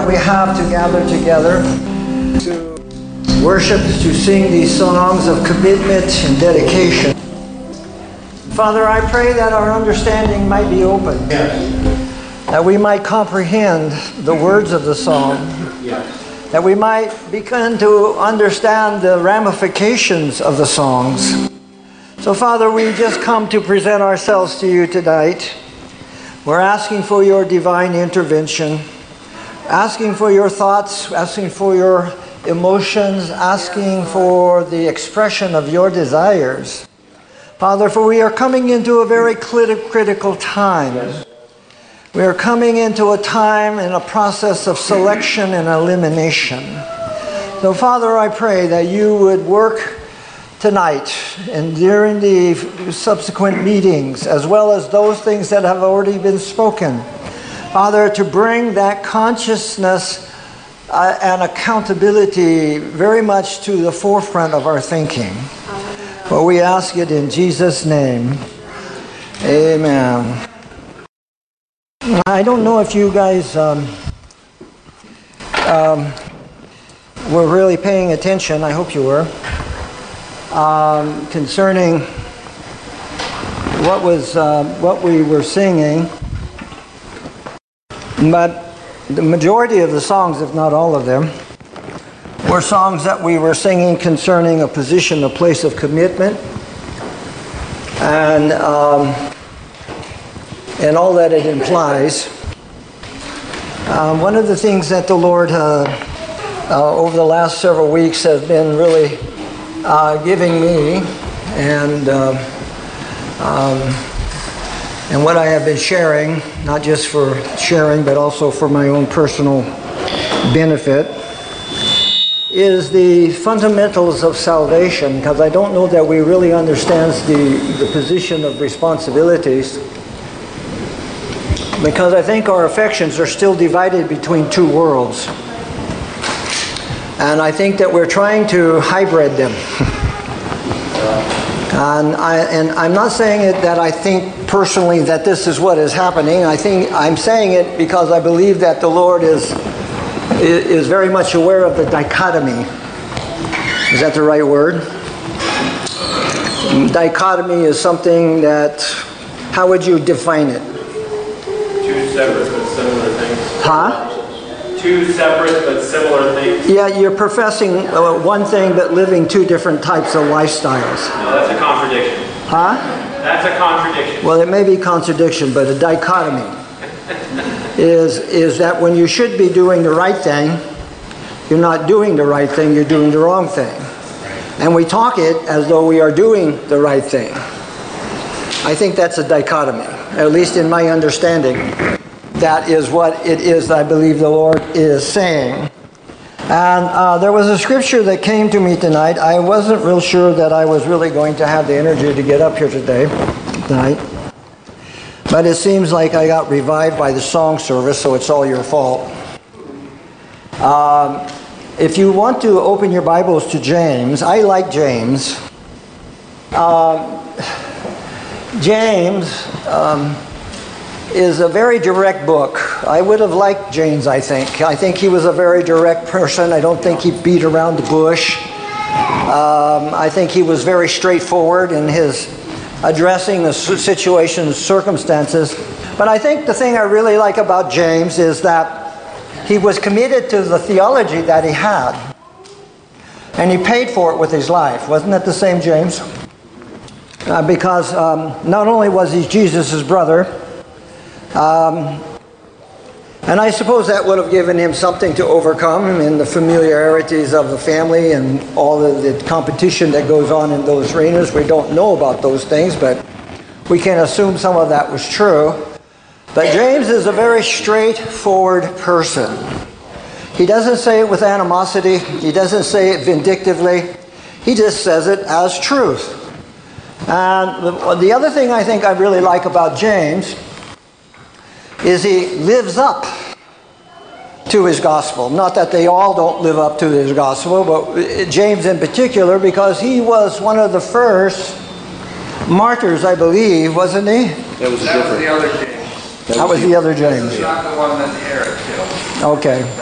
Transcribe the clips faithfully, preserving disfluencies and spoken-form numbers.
that we have to gather together to worship, to sing these songs of commitment and dedication. Father, I pray that our understanding might be open. Yes. That we might comprehend the words of the song. Yes. That we might begin to understand the ramifications of the songs. So, Father, we just come to present ourselves to you tonight. We're asking for your divine intervention, asking for your thoughts, asking for your emotions, asking for the expression of your desires. Father, for we are coming into a very critical time. We are coming into a time in a process of selection and elimination. So, Father, I pray that you would work tonight and during the subsequent meetings, as well as those things that have already been spoken, Father, to bring that consciousness uh, and accountability very much to the forefront of our thinking. For we ask it in Jesus' name. Amen. I don't know if you guys um, um, were really paying attention. I hope you were. Um, concerning what was uh, what we were singing, but the majority of the songs, if not all of them, were songs that we were singing concerning a position, a place of commitment, and um, and all that it implies. Um, one of the things that the Lord uh, uh, over the last several weeks has been really Uh, giving me and uh, um, and what I have been sharing, not just for sharing but also for my own personal benefit, is the fundamentals of salvation, because I don't know that we really understand the, the position of responsibilities, because I think our affections are still divided between two worlds. And I think that we're trying to hybrid them. and, I, and I'm not saying it that I think personally that this is what is happening. I think I'm saying it because I believe that the Lord is, is very much aware of the dichotomy. Is that the right word? Dichotomy is something that, how would you define it? Two separate but similar things. Huh? Two separate but similar things. Yeah, you're professing uh, one thing but living two different types of lifestyles. No, that's a contradiction. Huh? That's a contradiction. Well, it may be contradiction, but a dichotomy is is that when you should be doing the right thing, you're not doing the right thing, you're doing the wrong thing. And we talk it as though we are doing the right thing. I think that's a dichotomy, at least in my understanding. That is what it is I believe the Lord is saying. And uh, there was a scripture that came to me tonight. I wasn't real sure that I was really going to have the energy to get up here today, tonight. But it seems like I got revived by the song service, so it's all your fault. Um, if you want to open your Bibles to James, I like James. Um, James... Um, is a very direct book. I would have liked James, I think. I think he was a very direct person. I don't think he beat around the bush. Um, I think he was very straightforward in his addressing the situation and circumstances. But I think the thing I really like about James is that he was committed to the theology that he had. And he paid for it with his life. Wasn't that the same James? Uh, because um, not only was he Jesus' brother, Um, and I suppose that would have given him something to overcome in the familiarities of the family and all of the competition that goes on in those arenas. We don't know about those things, but we can assume some of that was true. But James is a very straightforward person. He doesn't say it with animosity. He doesn't say it vindictively. He just says it as truth. And the, the other thing I think I really like about James is he lives up to his gospel. Not that they all don't live up to his gospel, but James in particular, because he was one of the first martyrs, I believe, wasn't he? That was, that was the other James. That was the other James. Not the one that Herod killed. Okay. He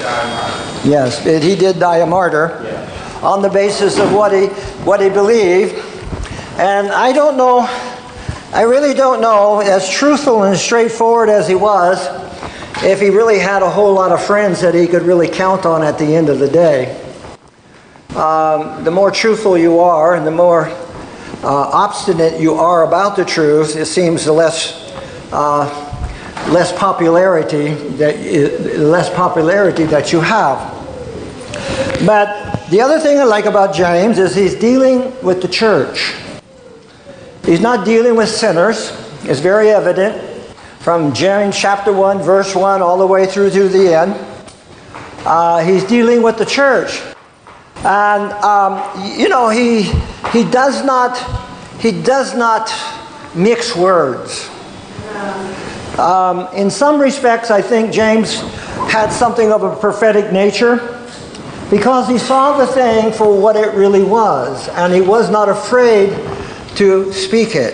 die a martyr. Yes, it- he did die a martyr Yeah. on the basis of what he what he believed. And I don't know, I really don't know, as truthful and straightforward as he was, if he really had a whole lot of friends that he could really count on at the end of the day. Um, the more truthful you are and the more uh, obstinate you are about the truth, it seems the less uh, less popularity that less popularity that you have. But the other thing I like about James is he's dealing with the church. He's not dealing with sinners. It's very evident from James chapter one, verse one, all the way through to the end. Uh, he's dealing with the church. And, um, you know, he, he does not, he does not mix words. Um, in some respects, I think James had something of a prophetic nature because he saw the thing for what it really was, and he was not afraid to speak it.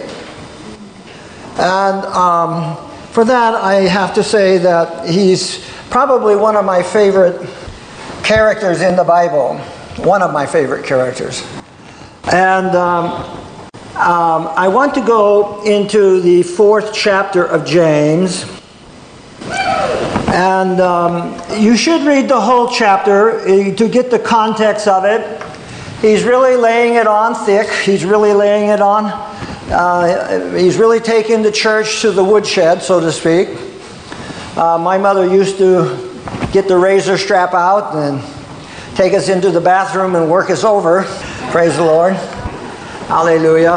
And um, for that, I have to say that he's probably one of my favorite characters in the Bible. One of my favorite characters. And um, um, I want to go into the fourth chapter of James. And um, you should read the whole chapter uh, to get the context of it. He's really laying it on thick. He's really laying it on. Uh, he's really taking the church to the woodshed, so to speak. Uh, my mother used to get the razor strap out and take us into the bathroom and work us over. Praise the Lord. Hallelujah.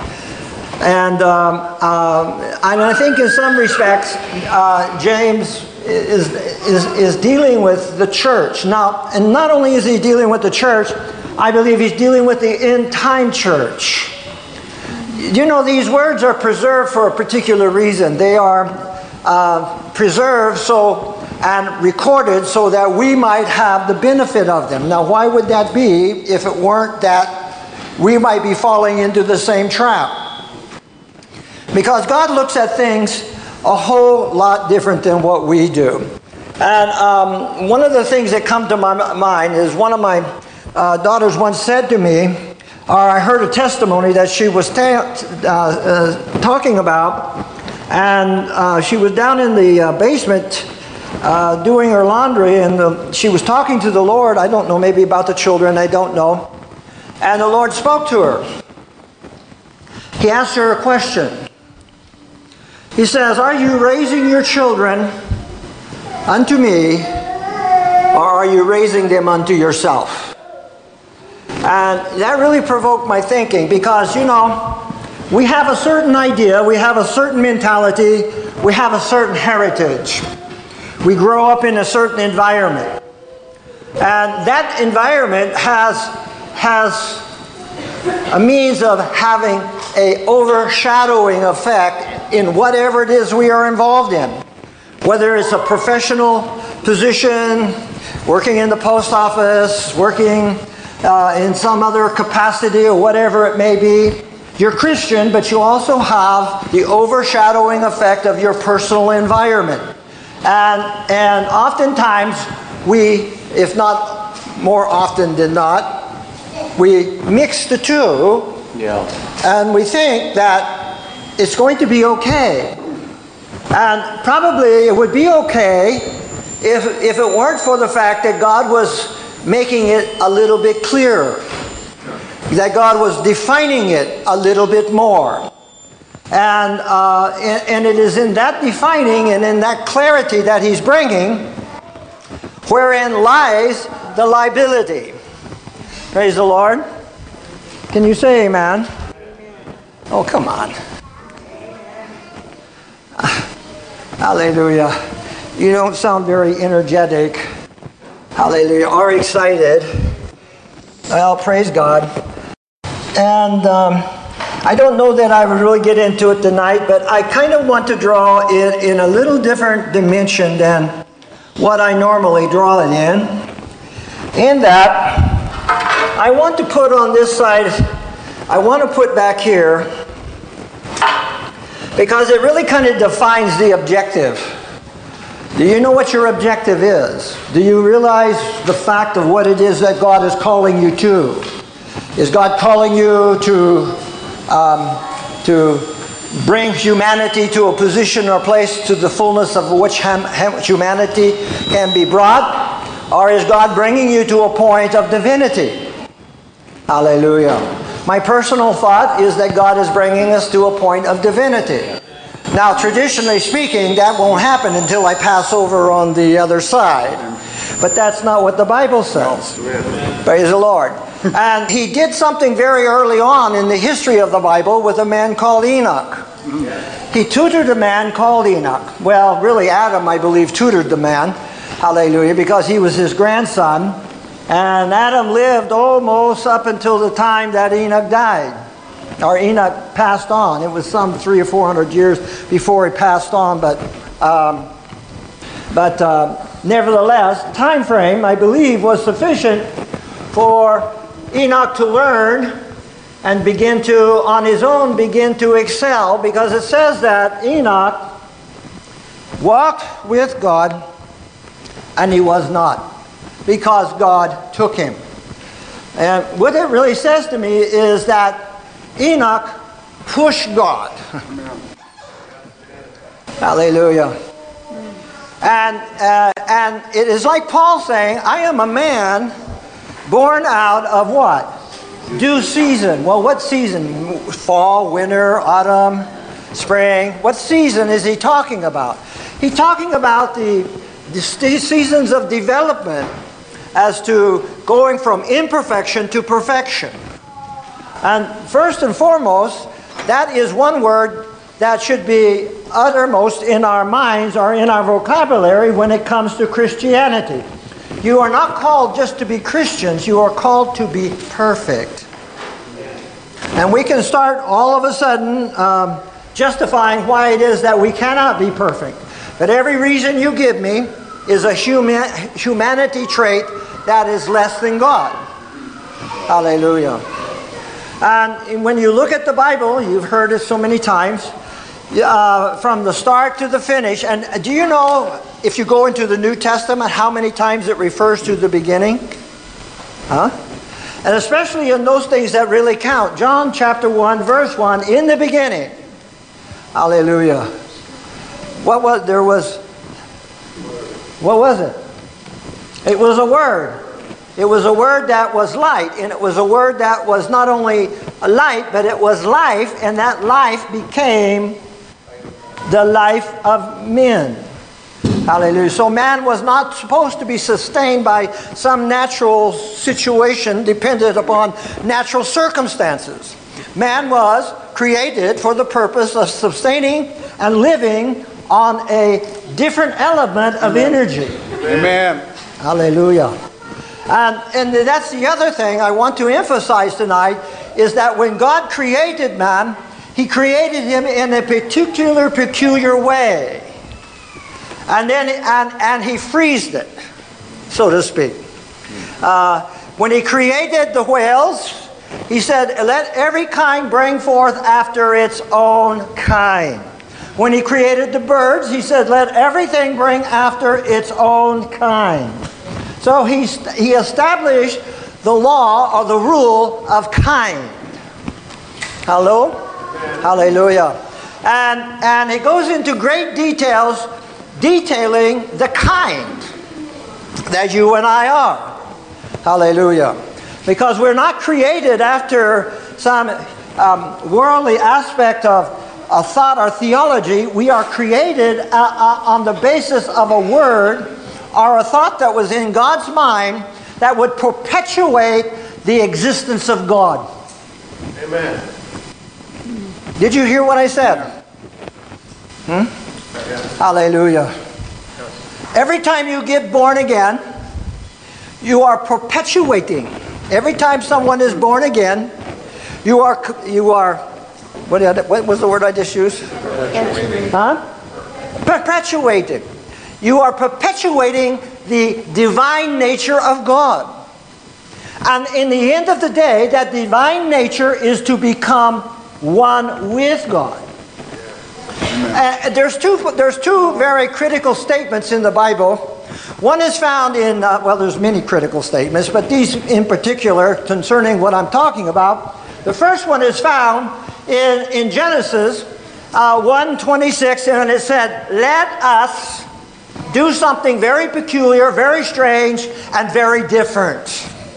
And, um, um, and I think in some respects, uh, James is, is, is dealing with the church. Now, and not only is he dealing with the church, I believe he's dealing with the end-time church. You know, these words are preserved for a particular reason. They are uh, preserved so and recorded so that we might have the benefit of them. Now, why would that be if it weren't that we might be falling into the same trap? Because God looks at things a whole lot different than what we do. And um, one of the things that come to my mind is one of my uh, daughters once said to me, or I heard a testimony that she was ta- uh, uh, talking about, and uh, she was down in the uh, basement Uh, doing her laundry, and the, she was talking to the Lord. I don't know, maybe about the children, I don't know. And the Lord spoke to her. He asked her a question. He says, "Are you raising your children unto me, or are you raising them unto yourself?" And that really provoked my thinking, because, you know, we have a certain idea, we have a certain mentality, we have a certain heritage. We grow up in a certain environment. And that environment has, has a means of having an overshadowing effect in whatever it is we are involved in. Whether it's a professional position, working in the post office, working uh, in some other capacity or whatever it may be. You're Christian, but you also have the overshadowing effect of your personal environment. And, and oftentimes we, if not more often than not, we mix the two. Yeah. And we think that it's going to be okay. And probably it would be okay if, if it weren't for the fact that God was making it a little bit clearer. That God was defining it a little bit more. And, uh, and, and it is in that defining and in that clarity that he's bringing wherein lies the liability. Praise the Lord. Can you say amen? Oh, come on. Hallelujah. You don't sound very energetic. Hallelujah. Or excited. Well, praise God. And um, I don't know that I would really get into it tonight, but I kind of want to draw it in a little different dimension than what I normally draw it in. In that, I want to put on this side, I want to put back here, because it really kind of defines the objective. Do you know what your objective is? Do you realize the fact of what it is that God is calling you to? Is God calling you to, um, to bring humanity to a position or place to the fullness of which humanity can be brought? Or is God bringing you to a point of divinity? Hallelujah. My personal thought is that God is bringing us to a point of divinity. Now, traditionally speaking, that won't happen until I pass over on the other side. But that's not what the Bible says. Praise the Lord. And he did something very early on in the history of the Bible with a man called Enoch. He tutored a man called Enoch. Well, really, Adam, I believe, tutored the man. Hallelujah, because he was his grandson. And Adam lived almost up until the time that Enoch died. Or Enoch passed on. It was some three or four hundred years before he passed on, but um, but uh, nevertheless, time frame I believe was sufficient for Enoch to learn and begin to, on his own, begin to excel, because it says that Enoch walked with God, and he was not, because God took him. And what it really says to me is that Enoch pushed God. Hallelujah. And, uh, and it is like Paul saying, I am a man born out of what? Due season. Well, what season? Fall, winter, autumn, spring. What season is he talking about? He's talking about the, the seasons of development as to going from imperfection to perfection. And first and foremost, that is one word that should be uttermost in our minds or in our vocabulary when it comes to Christianity. You are not called just to be Christians, you are called to be perfect. And we can start all of a sudden um, justifying why it is that we cannot be perfect. But every reason you give me is a human, humanity trait that is less than God. Hallelujah. And when you look at the Bible, you've heard it so many times, uh, from the start to the finish. And do you know, if you go into the New Testament, how many times it refers to the beginning? Huh? And especially in those things that really count. John chapter one, verse one, in the beginning. Hallelujah. What was, there was, what was it? It was a word. It was a word that was light, and it was a word that was not only a light, but it was life, and that life became the life of men. Hallelujah. So man was not supposed to be sustained by some natural situation dependent upon natural circumstances. Man was created for the purpose of sustaining and living on a different element of energy. Amen. Hallelujah. And, and that's the other thing I want to emphasize tonight, is that when God created man, He created him in a particular, peculiar way. And then and, and He freezed it, so to speak. Uh, when He created the whales, He said, let every kind bring forth after its own kind. When He created the birds, He said, let everything bring after its own kind. So he, he established the law or the rule of kind. Hello? Hallelujah. And, and it goes into great details detailing the kind that you and I are. Hallelujah. Because we're not created after some um, worldly aspect of a thought or theology. We are created uh, uh, on the basis of a word or a thought that was in God's mind that would perpetuate the existence of God. Amen. Did you hear what I said? Hmm? Hallelujah. Every time you get born again, you are perpetuating. Every time someone is born again, you are, you are, what, what was the word I just used? Huh? Perpetuating. You are perpetuating the divine nature of God. And in the end of the day, that divine nature is to become one with God. Uh, there's two. There's two very critical statements in the Bible. One is found in uh, well, there's many critical statements, but these in particular concerning what I'm talking about. The first one is found in in Genesis uh, one twenty-six, and it said, "Let us do something very peculiar, very strange, and very different."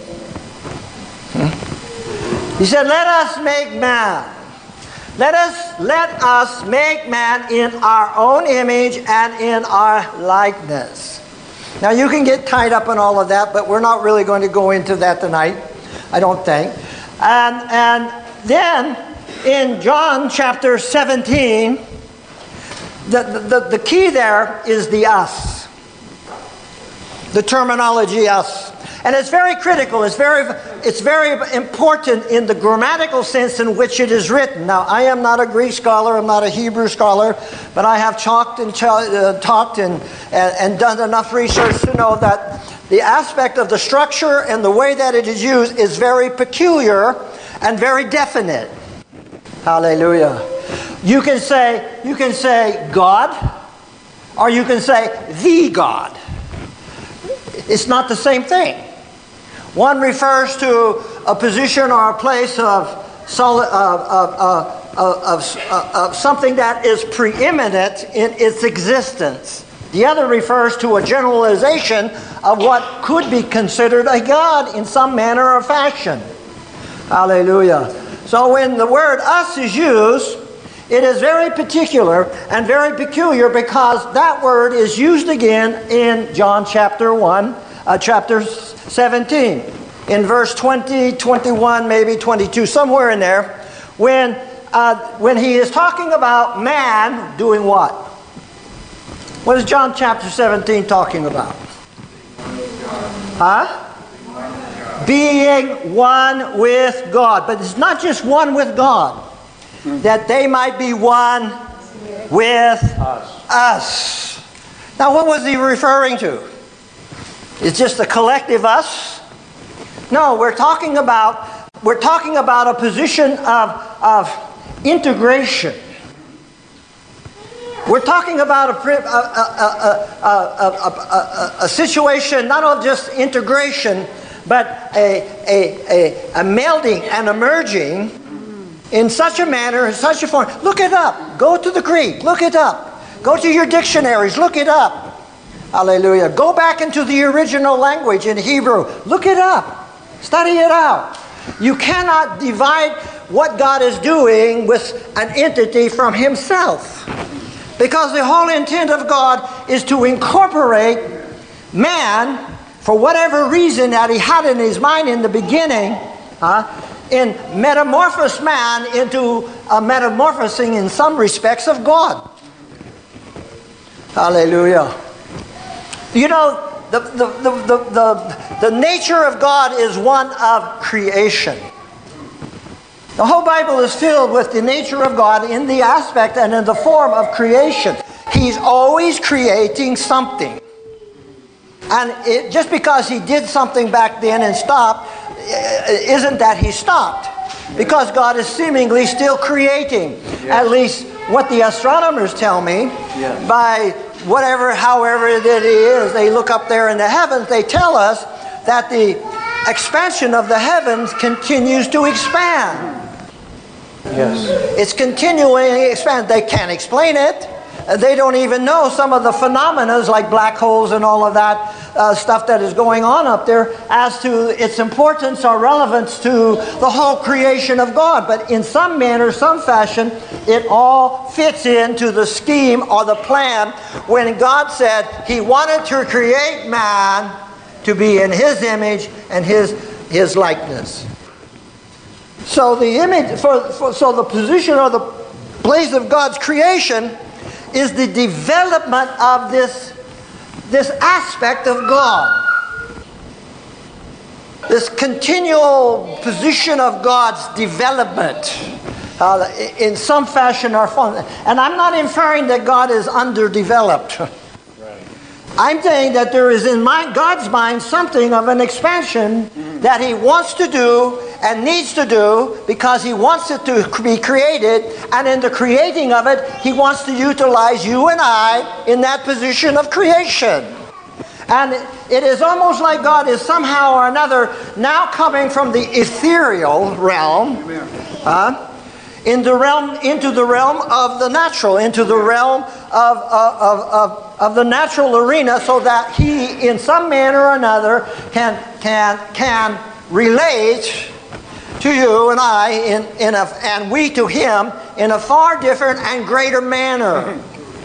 Hmm? He said, "Let us make man." Let us, let us make man in our own image and in our likeness. Now you can get tied up in all of that, but we're not really going to go into that tonight, I don't think. And, and then in John chapter seventeen, the, the, the key there is the us. The terminology us. And it's very critical. It's very, it's very important in the grammatical sense in which it is written. Now, I am not a Greek scholar. I'm not a Hebrew scholar. But I have talked and ch- uh, talked and, and, and done enough research to know that the aspect of the structure and the way that it is used is very peculiar and very definite. Hallelujah. You can say, you can say God, or you can say the God. It's not the same thing. One refers to a position or a place of, solid, uh, of, uh, of, uh, of something that is preeminent in its existence. The other refers to a generalization of what could be considered a God in some manner or fashion. Hallelujah. So when the word us is used, it is very particular and very peculiar because that word is used again in John chapter one, uh, chapter seventeen. In verse twenty, twenty-one, maybe twenty-two, somewhere in there, when, uh, when he is talking about man doing what? What is John chapter seventeen talking about? Huh? Being one with God. But it's not just one with God. That they might be one with us. us. Now what was he referring to? It's just a collective us? No, we're talking about we're talking about a position of, of integration. We're talking about a, a, a, a, a, a, a situation not of just integration, but a, a, a, a melding and a merging in such a manner, in such a form. Look it up. Go to the Greek. Look it up. Go to your dictionaries. Look it up. Hallelujah. Go back into the original language in Hebrew. Look it up. Study it out. You cannot divide what God is doing with an entity from Himself. Because the whole intent of God is to incorporate man, for whatever reason that He had in His mind in the beginning, uh, in metamorphose man into a metamorphosing in some respects of God. Hallelujah. You know, the, the, the, the, the, the nature of God is one of creation. The whole Bible is filled with the nature of God in the aspect and in the form of creation. He's always creating something. And it, just because He did something back then and stopped, isn't that He stopped. Because God is seemingly still creating. Yes. At least what the astronomers tell me. Yes. By whatever, however that He is, they look up there in the heavens, they tell us that the expansion of the heavens continues to expand. Yes. It's continuing to expand. They can't explain it. They don't even know some of the phenomena like black holes and all of that uh, stuff that is going on up there as to its importance or relevance to the whole creation of God. But in some manner, some fashion, it all fits into the scheme or the plan when God said He wanted to create man to be in His image and His, his likeness. So the image, for, for, so the position or the place of God's creation is the development of this, this aspect of God. This continual position of God's development uh, in some fashion or form. And I'm not inferring that God is underdeveloped. Right. I'm saying that there is in my, God's mind something of an expansion that he wants to do and needs to do because he wants it to be created, and in the creating of it, he wants to utilize you and I in that position of creation. And it is almost like God is somehow or another now coming from the ethereal realm uh, in the realm, into the realm of the natural, into the realm of, of, of, of the natural arena, so that he, in some manner or another, can, can, can relate to you and I, in, in a, and we to him, in a far different and greater manner.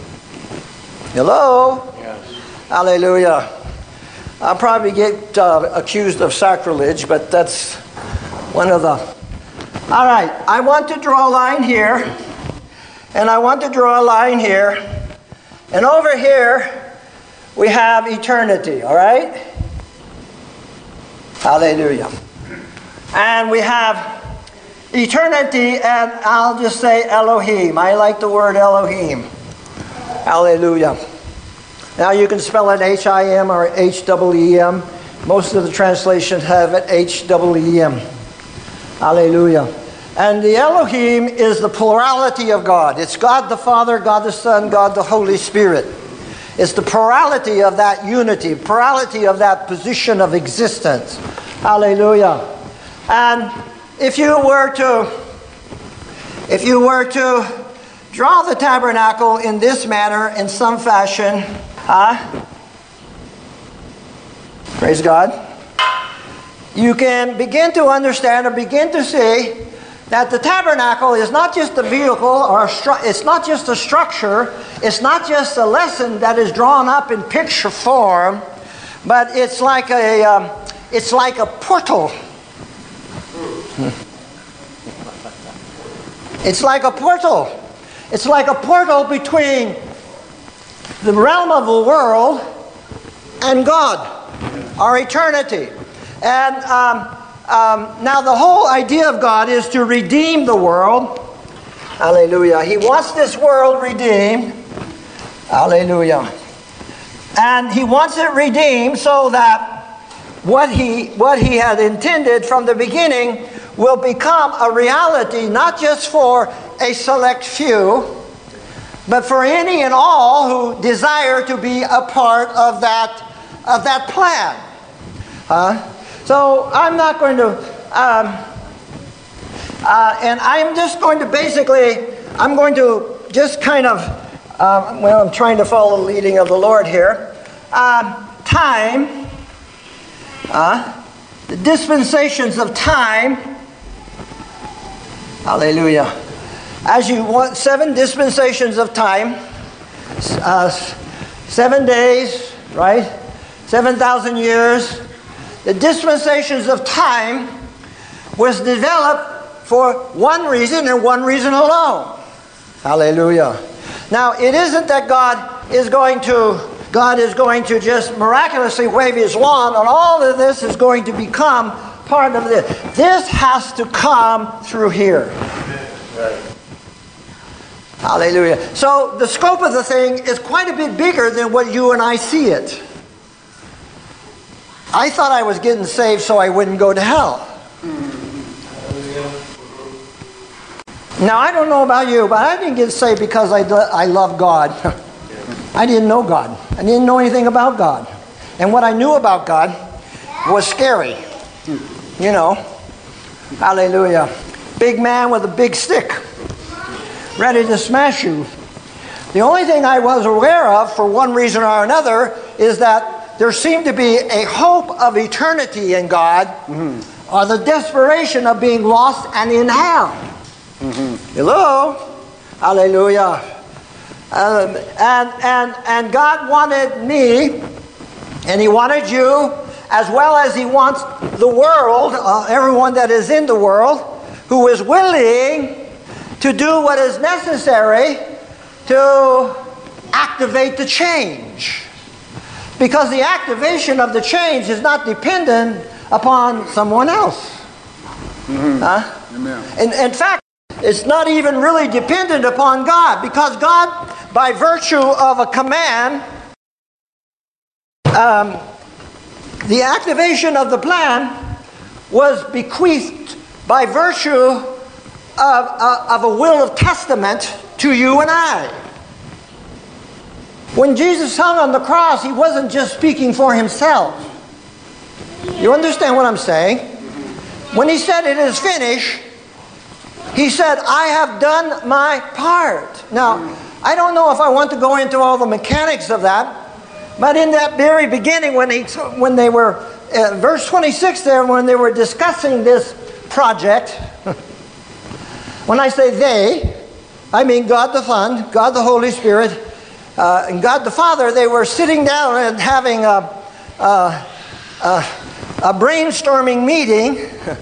Hello? Yes. Hallelujah. I'll probably get uh, accused of sacrilege, but that's one of the... All right, I want to draw a line here, and I want to draw a line here, and over here we have eternity, all right? Hallelujah. And we have eternity, and I'll just say Elohim. I like the word Elohim. Hallelujah. Now you can spell it H I M or H E E M. Most of the translations have it H E E M. Hallelujah. And the Elohim is the plurality of God. It's God the Father, God the Son, God the Holy Spirit. It's the plurality of that unity, plurality of that position of existence. Hallelujah. And if you were to, if you were to draw the tabernacle in this manner, in some fashion, huh? Praise God. You can begin to understand or begin to see that the tabernacle is not just a vehicle, or a stru- it's not just a structure, it's not just a lesson that is drawn up in picture form, but it's like a, um, it's like a portal. It's like a portal. It's like a portal between the realm of the world and God, our eternity. And um, um, now the whole idea of God is to redeem the world. Hallelujah. He wants this world redeemed. Hallelujah. And he wants it redeemed so that what he, what he had intended from the beginning will become a reality, not just for a select few, but for any and all who desire to be a part of that, of that plan. Huh? So I'm not going to, um, uh, and I'm just going to basically, I'm going to just kind of, um, well, I'm trying to follow the leading of the Lord here. Um, time, uh, the dispensations of time, hallelujah. As you want, seven dispensations of time, uh, seven days, right? seven thousand years. The dispensations of time was developed for one reason and one reason alone. Hallelujah. Now, it isn't that God is going to, God is going to just miraculously wave his wand and all of this is going to become part of this. This has to come through here. Right. Hallelujah. So the scope of the thing is quite a bit bigger than what you and I see it. I thought I was getting saved so I wouldn't go to hell. Now, I don't know about you, but I didn't get saved because I, I love God. I didn't know God. I didn't know anything about God. And what I knew about God was scary. You know. Hallelujah. Big man with a big stick, ready to smash you. The only thing I was aware of, for one reason or another, is that there seemed to be a hope of eternity in God, mm-hmm. or the desperation of being lost and in hell. Mm-hmm. Hello? Hallelujah. Um, and, and, and God wanted me, and he wanted you, as well as he wants the world, uh, everyone that is in the world, who is willing to do what is necessary to activate the change. Because the activation of the change is not dependent upon someone else. Mm-hmm. Huh? Amen. In, in fact, it's not even really dependent upon God, because God, by virtue of a command, um, the activation of the plan was bequeathed by virtue of, uh, of a will of testament to you and I. When Jesus hung on the cross, he wasn't just speaking for himself. You understand what I'm saying? When he said it is finished, he said, I have done my part. Now, I don't know if I want to go into all the mechanics of that, but in that very beginning, when, he, when they were, uh, verse twenty-six there, when they were discussing this project, when I say they, I mean God the Son, God the Holy Spirit, uh, and God the Father, they were sitting down and having a, a, a, a brainstorming meeting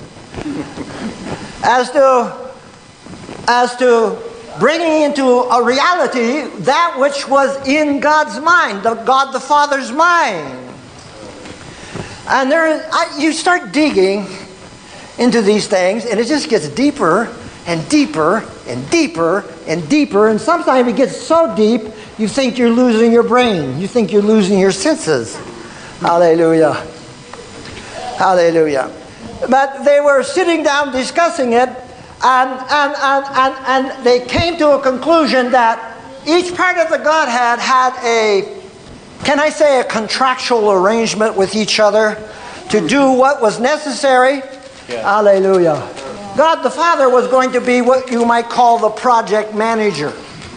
as to, as to bringing into a reality that which was in God's mind, the God the Father's mind. And there, I, you start digging into these things, and it just gets deeper and deeper and deeper and deeper, and sometimes it gets so deep you think you're losing your brain. You think you're losing your senses. Hallelujah. Hallelujah. But they were sitting down discussing it, and, and, and, and, and they came to a conclusion that each part of the Godhead had a, can I say, a contractual arrangement with each other to do what was necessary. Yeah. Hallelujah. God the Father was going to be what you might call the project manager.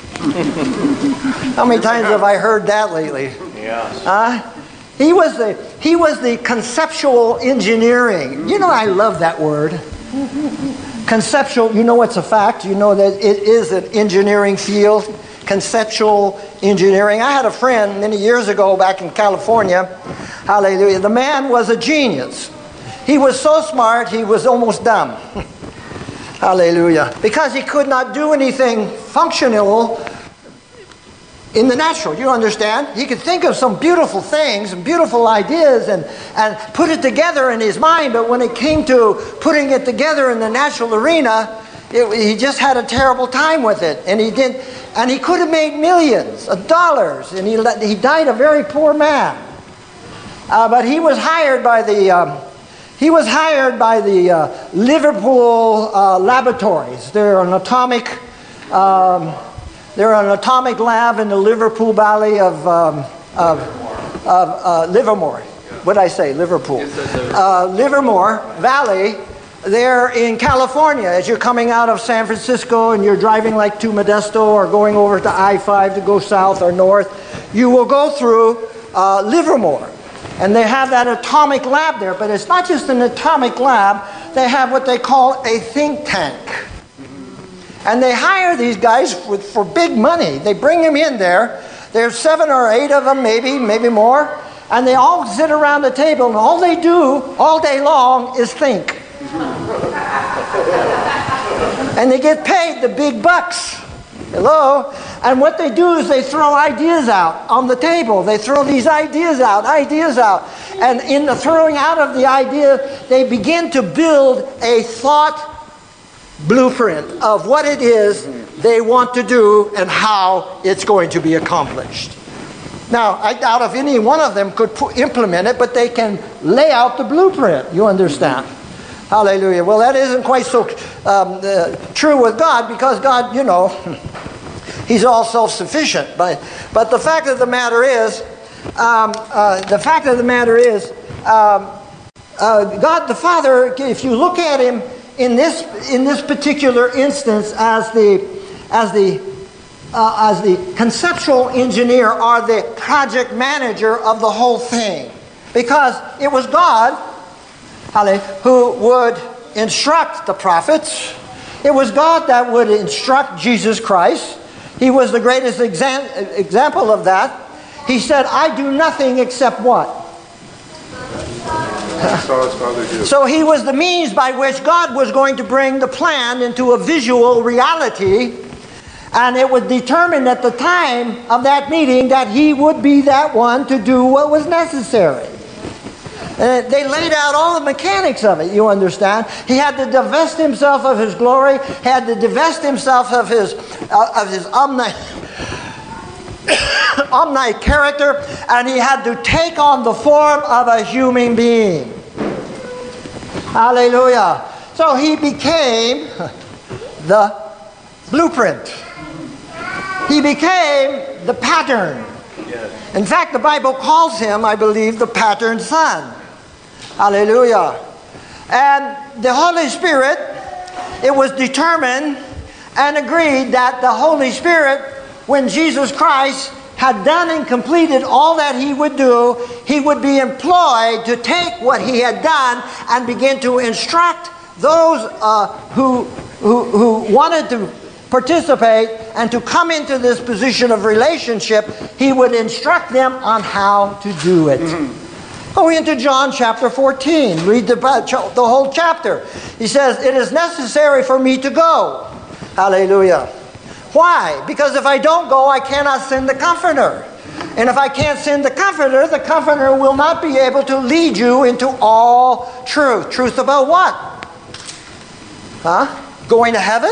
How many times have I heard that lately? Yeah. Uh, he was the he was the conceptual engineering. You know, I love that word. Conceptual, you know it's a fact. You know that it is an engineering field. Conceptual engineering. I had a friend many years ago back in California. Hallelujah. The man was a genius. He was so smart, he was almost dumb. Hallelujah. Because he could not do anything functional in the natural. You understand? He could think of some beautiful things and beautiful ideas and, and put it together in his mind, but when it came to putting it together in the natural arena, it, he just had a terrible time with it. And he did, and he could have made millions of dollars, and he, he died a very poor man. Uh, but he was hired by the... Um, He was hired by the uh, Liverpool uh, laboratories. They're an atomic, um, they're an atomic lab in the Liverpool Valley of um, of, of uh, Livermore. What did I say? Liverpool, uh, Livermore Valley. They're in California. As you're coming out of San Francisco and you're driving like to Modesto or going over to I five to go south or north, you will go through uh, Livermore. And they have that atomic lab there. But it's not just an atomic lab. They have what they call a think tank. And they hire these guys for, for big money. They bring them in there. There's seven or eight of them, maybe, maybe more. And they all sit around the table. And all they do all day long is think. And they get paid the big bucks. Hello? And what they do is they throw ideas out on the table. They throw these ideas out, ideas out. And in the throwing out of the idea, they begin to build a thought blueprint of what it is they want to do and how it's going to be accomplished. Now, I doubt if any one of them could pu- implement it, but they can lay out the blueprint. You understand? Hallelujah. Well, that isn't quite so um, uh, true with God, because God, you know, He's all self-sufficient. But, but the fact of the matter is, um, uh, the fact of the matter is, um, uh, God the Father, if you look at Him in this in this particular instance as the as the uh, as the conceptual engineer or the project manager of the whole thing, because it was God who would instruct the prophets. It was God that would instruct Jesus Christ. He was the greatest exam- example of that. He said, I do nothing except what? So he was the means by which God was going to bring the plan into a visual reality, and it was determined at the time of that meeting that he would be that one to do what was necessary. Uh, they laid out all the mechanics of it, you understand. He had to divest himself of his glory, had to divest himself of his uh, of his omni omni character, and he had to take on the form of a human being. Hallelujah. So he became the blueprint. He became the pattern. Yes. In fact, the Bible calls him, I believe, the pattern son. Hallelujah. And the Holy Spirit, it was determined and agreed that the Holy Spirit, when Jesus Christ had done and completed all that he would do, he would be employed to take what he had done and begin to instruct those uh, who, who, who wanted to participate and to come into this position of relationship. He would instruct them on how to do it. Mm-hmm. Go into John chapter fourteen. Read the, the whole chapter. He says, it is necessary for me to go. Hallelujah. Why? Because if I don't go, I cannot send the Comforter. And if I can't send the Comforter, the Comforter will not be able to lead you into all truth. Truth about what? Huh? Going to heaven?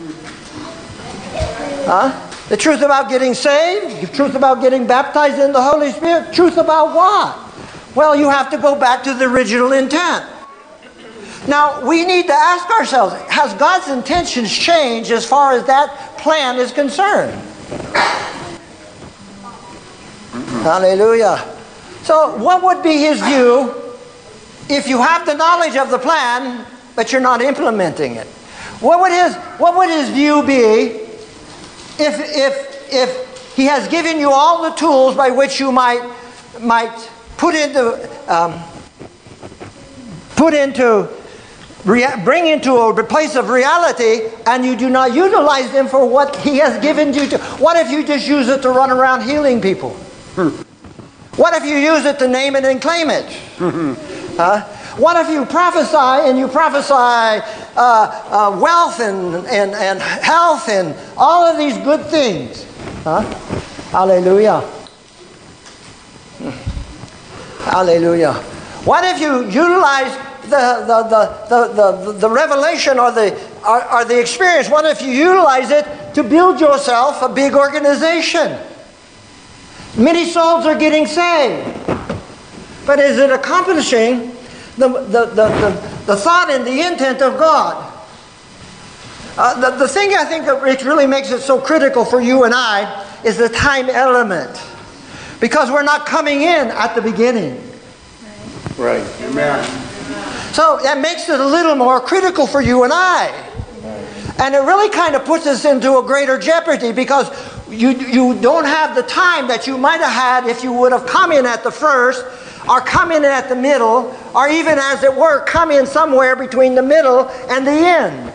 Huh? The truth about getting saved? The truth about getting baptized in the Holy Spirit? Truth about what? Well, you have to go back to the original intent. Now, we need to ask ourselves, has God's intentions changed as far as that plan is concerned? Hallelujah. So, what would be his view if you have the knowledge of the plan, but you're not implementing it? What would his, what would his view be if, if, if he has given you all the tools by which you might, might put into, um, put into, rea- bring into a place of reality, and you do not utilize them for what he has given you to? What if you just use it to run around healing people? What if you use it to name it and claim it? Huh? What if you prophesy and you prophesy uh, uh, wealth and, and, and health and all of these good things? Huh? Hallelujah. Hallelujah. What if you utilize the, the, the, the, the, the revelation or the, or, or the experience? What if you utilize it to build yourself a big organization? Many souls are getting saved. But is it accomplishing the, the, the, the, the thought and the intent of God? Uh, the, the thing I think that really makes it so critical for you and I is the time element. Because we're not coming in at the beginning. Right. Amen. So that makes it a little more critical for you and I. And it really kind of puts us into a greater jeopardy, because you, you don't have the time that you might have had if you would have come in at the first, or come in at the middle, or even, as it were, come in somewhere between the middle and the end.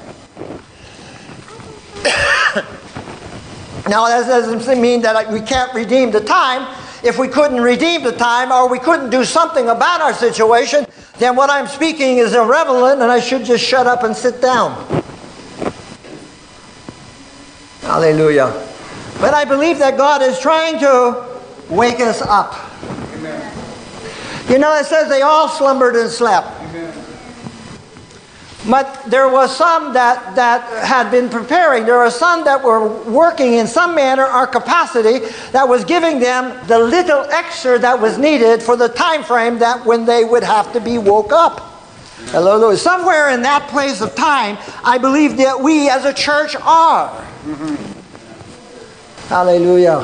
Now, that doesn't mean that we can't redeem the time. If we couldn't redeem the time, or we couldn't do something about our situation, then what I'm speaking is irrelevant, and I should just shut up and sit down. Hallelujah. But I believe that God is trying to wake us up. Amen. You know, it says they all slumbered and slept. Amen. But there was some that, that had been preparing. There were some that were working in some manner or capacity that was giving them the little extra that was needed for the time frame that when they would have to be woke up. Hallelujah. Somewhere in that place of time, I believe that we as a church are. Mm-hmm. Hallelujah.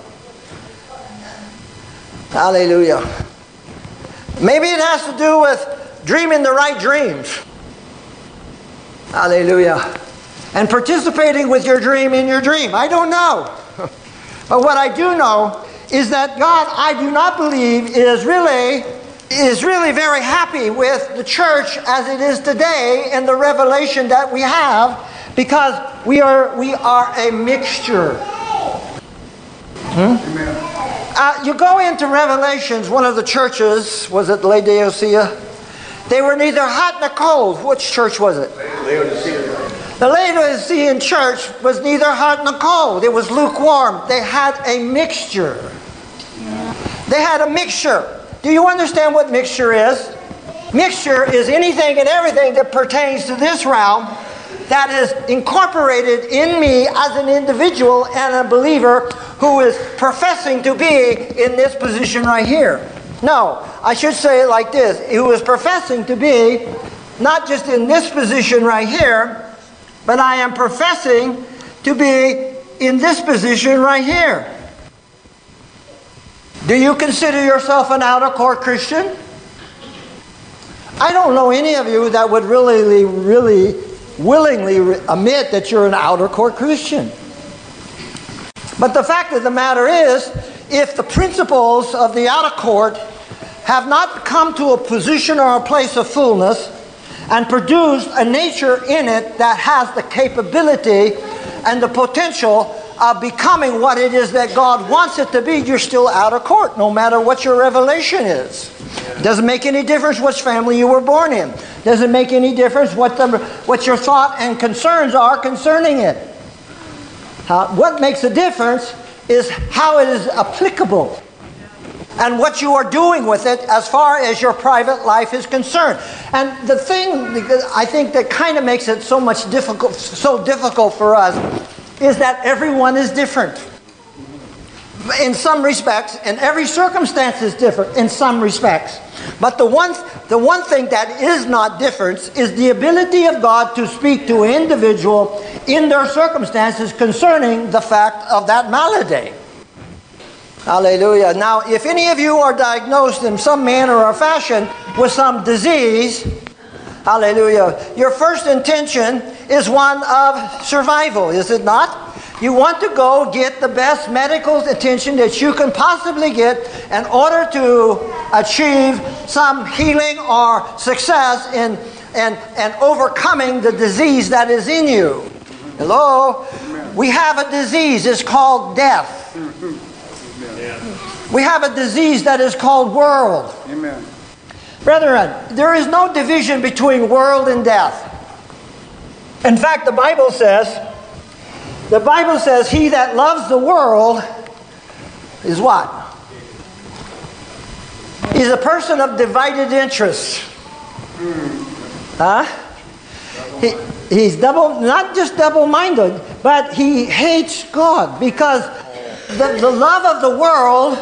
Hallelujah. Maybe it has to do with dreaming the right dreams. Hallelujah. And participating with your dream in your dream. I don't know. But what I do know is that God, I do not believe, is really, is really very happy with the church as it is today and the revelation that we have, because we are, we are a mixture. Hmm? Uh, you go into Revelations, one of the churches, was it Laodicea? They were neither hot nor cold. Which church was it? Laodicea. The Laodicean church was neither hot nor cold. It was lukewarm. They had a mixture. They had a mixture. Do you understand what mixture is? Mixture is anything and everything that pertains to this realm that is incorporated in me as an individual and a believer who is professing to be in this position right here. No, I should say it like this. Who is professing to be not just in this position right here, but I am professing to be in this position right here. Do you consider yourself an outer court Christian? I don't know any of you that would really, really, willingly admit that you're an outer court Christian. But the fact of the matter is, if the principles of the outer court have not come to a position or a place of fullness and produced a nature in it that has the capability and the potential of becoming what it is that God wants it to be, you're still out of court, no matter what your revelation is. Doesn't make any difference which family you were born in. Doesn't make any difference what, the, what your thought and concerns are concerning it. Uh, what makes a difference is how it is applicable and what you are doing with it as far as your private life is concerned. And the thing I think that kind of makes it so much difficult, so difficult for us is that everyone is different. In some respects, and every circumstance is different in some respects. But the one, the one thing that is not different is the ability of God to speak to an individual in their circumstances concerning the fact of that malady. Hallelujah. Now, if any of you are diagnosed in some manner or fashion with some disease, hallelujah, your first intention is one of survival, is it not? You want to go get the best medical attention that you can possibly get in order to achieve some healing or success in and, and overcoming the disease that is in you. Hello? We have a disease. It's called death. We have a disease that is called world. Amen. Brethren, there is no division between world and death. In fact, the Bible says, the Bible says, he that loves the world is what? He's a person of divided interests. Huh? He, he's double, not just double-minded, but he hates God because the, the love of the world,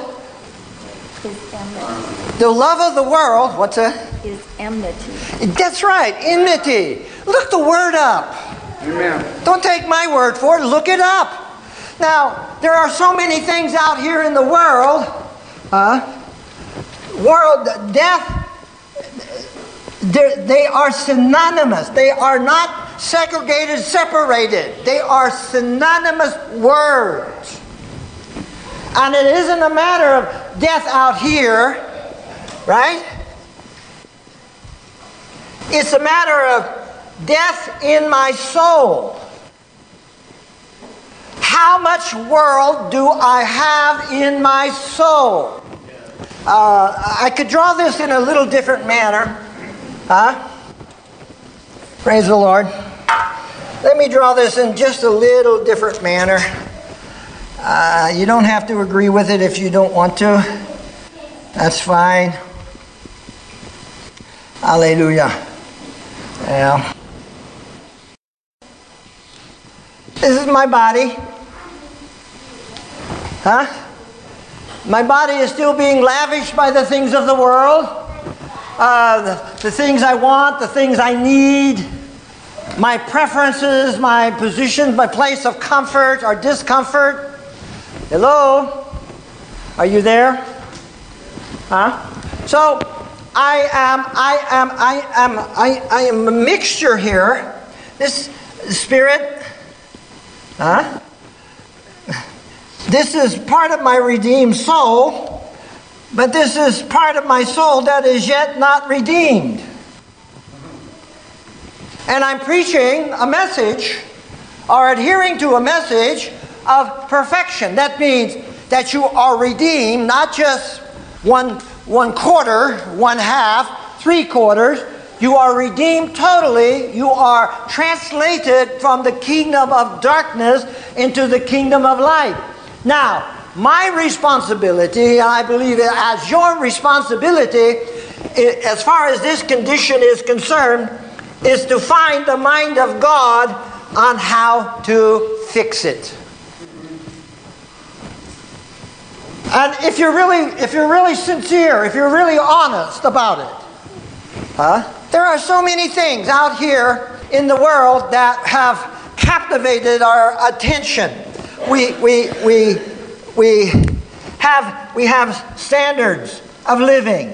the love of the world, what's that? Is enmity. That's right, enmity. Look the word up. Amen. Don't take my word for it. Look it up. Now, there are so many things out here in the world. Uh, world, death, they are synonymous. They are not segregated, separated. They are synonymous words. And it isn't a matter of death out here, right? It's a matter of death in my soul. How much world do I have in my soul? Uh, I could draw this in a little different manner. Huh? Praise the Lord. Let me draw this in just a little different manner. Uh, you don't have to agree with it if you don't want to. That's fine. Hallelujah. Yeah. This is my body. Huh? My body is still being lavished by the things of the world. Uh, the, the things I want, the things I need. My preferences, my position, my place of comfort or discomfort. Hello? Are you there? Huh? So, I am, I am, I am, I, I am a mixture here. This spirit, huh? This is part of my redeemed soul, but this is part of my soul that is yet not redeemed. And I'm preaching a message, or adhering to a message of perfection. That means that you are redeemed, not just one one quarter, one half, three quarters. You are redeemed totally. You are translated from the kingdom of darkness into the kingdom of light. Now, my responsibility, and I believe as your responsibility, as far as this condition is concerned, is to find the mind of God on how to fix it. And if you're really, if you're really sincere, if you're really honest about it, huh? There are so many things out here in the world that have captivated our attention. We, we, we, we, have, we have standards of living.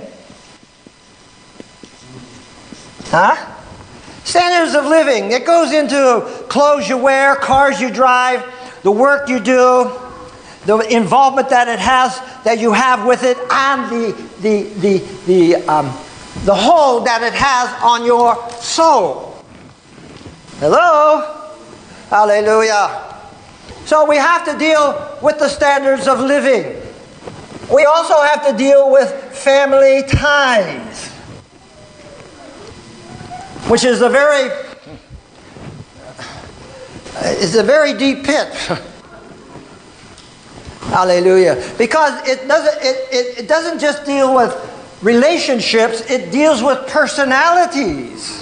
Huh? Standards of living. It goes into clothes you wear, cars you drive, the work you do, the involvement that it has, that you have with it, and the the the the um, the hold that it has on your soul. Hello? Hallelujah. So we have to deal with the standards of living. We also have to deal with family ties, which is a very it's a very deep pit. Hallelujah. Because it doesn't it, it, it doesn't just deal with relationships, it deals with personalities.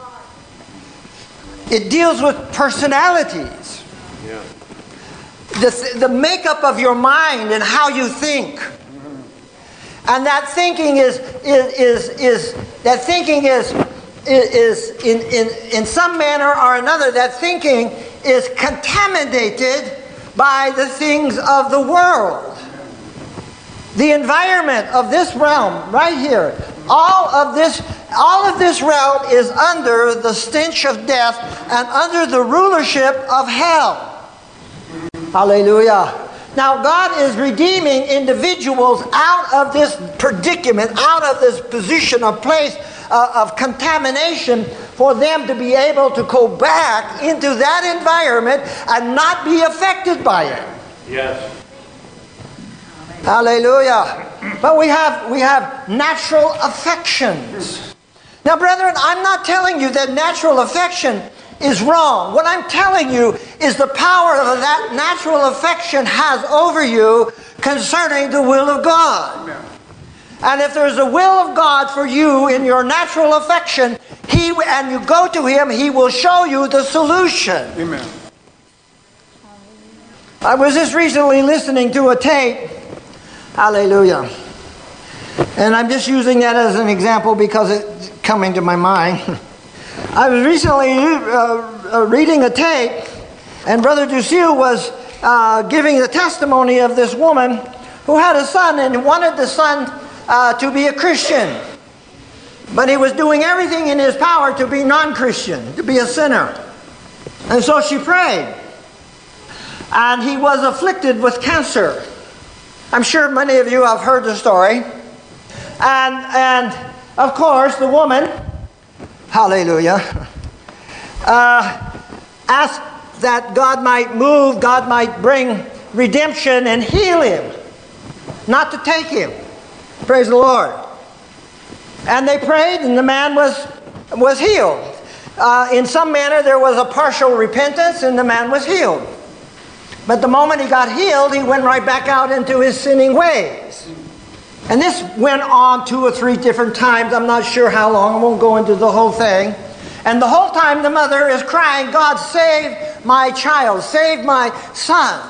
It deals with personalities. Yeah. The, the makeup of your mind and how you think. And that thinking is is is, is that thinking is is in, in, in some manner or another, that thinking is contaminated by the things of the world. The environment of this realm, right here, all of this, all of this realm is under the stench of death and under the rulership of hell. Hallelujah. Now God is redeeming individuals out of this predicament, out of this position or place uh, of contamination, for them to be able to go back into that environment and not be affected by it. Yes. Hallelujah. But we have we have natural affections. Now, brethren, I'm not telling you that natural affection is wrong. What I'm telling you is the power of that natural affection has over you concerning the will of God. Amen. And if there's a will of God for you in your natural affection, He and you go to Him, He will show you the solution. Amen. I was just recently listening to a tape. Hallelujah. And I'm just using that as an example because it's coming to my mind. I was recently uh, uh, reading a tape, and Brother Ducille was uh, giving the testimony of this woman who had a son and wanted the son uh, to be a Christian. But he was doing everything in his power to be non-Christian, to be a sinner. And so she prayed. And he was afflicted with cancer. I'm sure many of you have heard the story. And, and of course, the woman, hallelujah, uh, asked that God might move, God might bring redemption and heal him, not to take him. Praise the Lord. And they prayed, and the man was, was healed. Uh, in some manner, there was a partial repentance, and the man was healed. But the moment he got healed, he went right back out into his sinning ways. And this went on two or three different times. I'm not sure how long. I won't go into the whole thing. And the whole time the mother is crying, God, save my child. Save my son.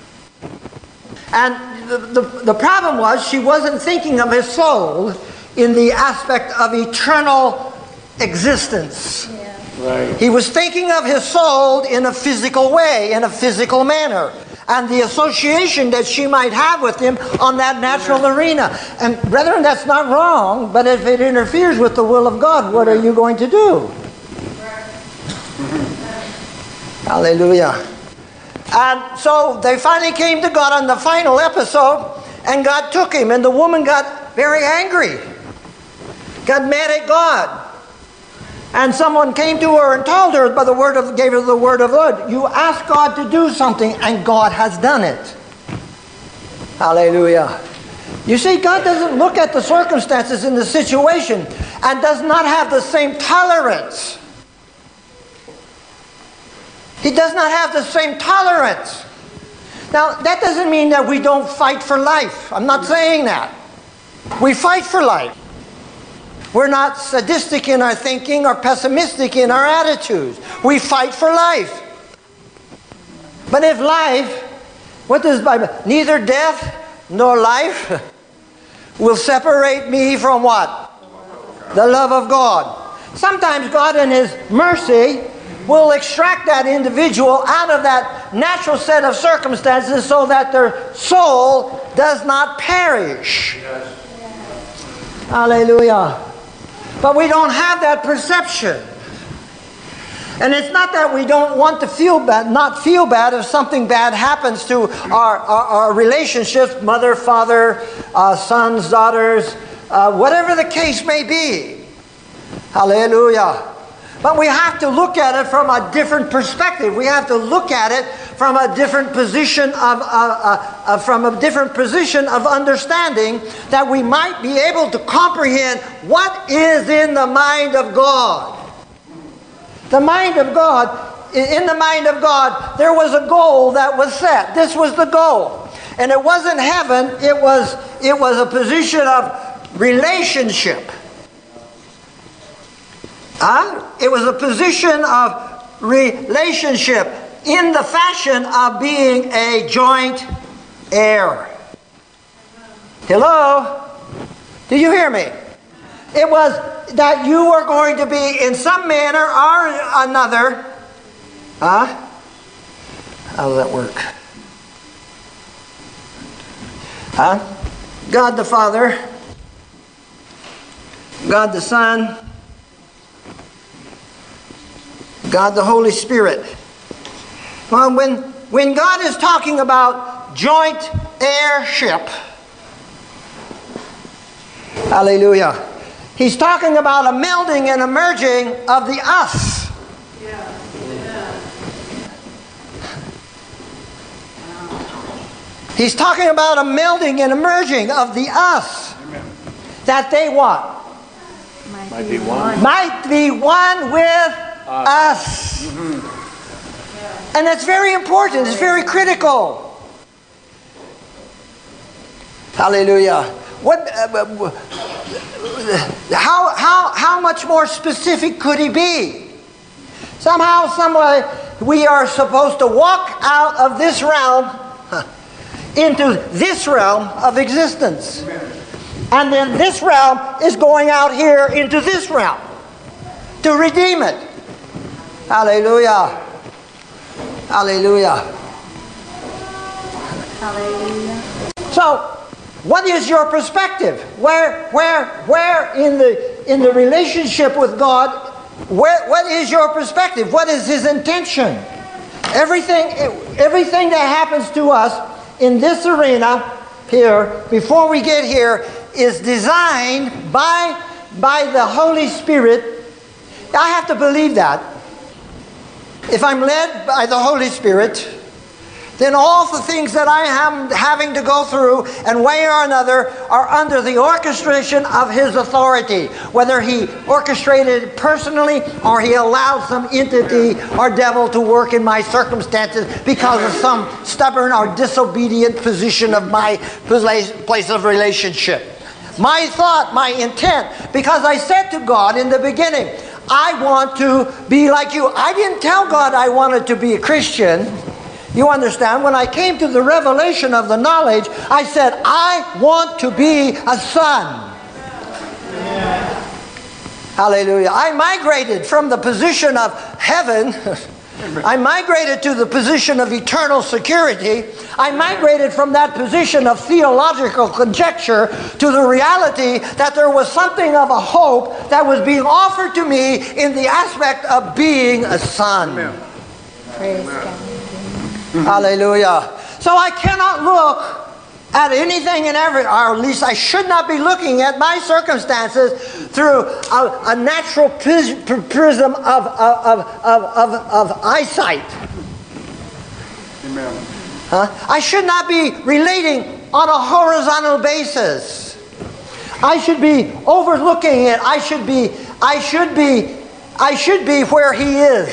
And the, the, the problem was she wasn't thinking of his soul in the aspect of eternal existence. Yeah. Right. He was thinking of his soul in a physical way, in a physical manner, and the association that she might have with him on that natural yeah. arena. And brethren, that's not wrong, but if it interferes with the will of God, what are you going to do? Hallelujah. And so they finally came to God on the final episode, and God took him, and the woman got very angry, got mad at God. And someone came to her and told her, by the word of, gave her the word of the Lord, you asked God to do something, and God has done it. Hallelujah. You see, God doesn't look at the circumstances in the situation and does not have the same tolerance. He does not have the same tolerance. Now, that doesn't mean that we don't fight for life. I'm not saying that. We fight for life. We're not sadistic in our thinking or pessimistic in our attitudes. We fight for life. But if life, what does the Bible? Neither death nor life will separate me from what? The love of God. Sometimes God in His mercy will extract that individual out of that natural set of circumstances so that their soul does not perish. Hallelujah. But we don't have that perception. And it's not that we don't want to feel bad, not feel bad if something bad happens to our, our, our relationships, mother, father, uh, sons, daughters, uh, whatever the case may be. Hallelujah. But we have to look at it from a different perspective. We have to look at it from a different position of, uh, uh, uh, from a different position of understanding, that we might be able to comprehend what is in the mind of God. The mind of God, in the mind of God, there was a goal that was set. This was the goal. And it wasn't heaven, it was, it was a position of relationship. Huh? It was a position of relationship in the fashion of being a joint heir. Hello? Do you hear me? It was that you were going to be in some manner or another. Huh? How does that work? Huh? God the Father, God the Son, God the Holy Spirit. Well, when, when God is talking about joint heirship, hallelujah, He's talking about a melding and a merging of the us. Yeah. Yeah. He's talking about a melding and a merging of the us. Amen. That they what? Might, Might be one. Might be one with us. us. Mm-hmm. And that's very important. It's very critical. Hallelujah. What? Uh, how how how much more specific could he be? Somehow, someway, we are supposed to walk out of this realm into this realm of existence, and then this realm is going out here into this realm to redeem it. Hallelujah! Hallelujah! Hallelujah! So, what is your perspective? Where, where, where in the in the relationship with God? Where, what is your perspective? What is His intention? Everything, everything that happens to us in this arena here, before we get here, is designed by by the Holy Spirit. I have to believe that. If I'm led by the Holy Spirit, then all the things that I am having to go through in way or another are under the orchestration of His authority. Whether He orchestrated it personally or He allowed some entity or devil to work in my circumstances because of some stubborn or disobedient position of my place of relationship. My thought, my intent, because I said to God in the beginning, I want to be like you. I didn't tell God I wanted to be a Christian. You understand? When I came to the revelation of the knowledge, I said, I want to be a son. Yeah. Hallelujah. I migrated from the position of heaven. I migrated to the position of eternal security. I migrated from that position of theological conjecture to the reality that there was something of a hope that was being offered to me in the aspect of being a son. Amen. Praise God. Hallelujah. So I cannot look at anything and every, or at least I should not be looking at my circumstances through a, a natural prism of, of, of, of, of eyesight. Amen. Huh? I should not be relating on a horizontal basis. I should be overlooking it. I should be, I should be, I should be where He is.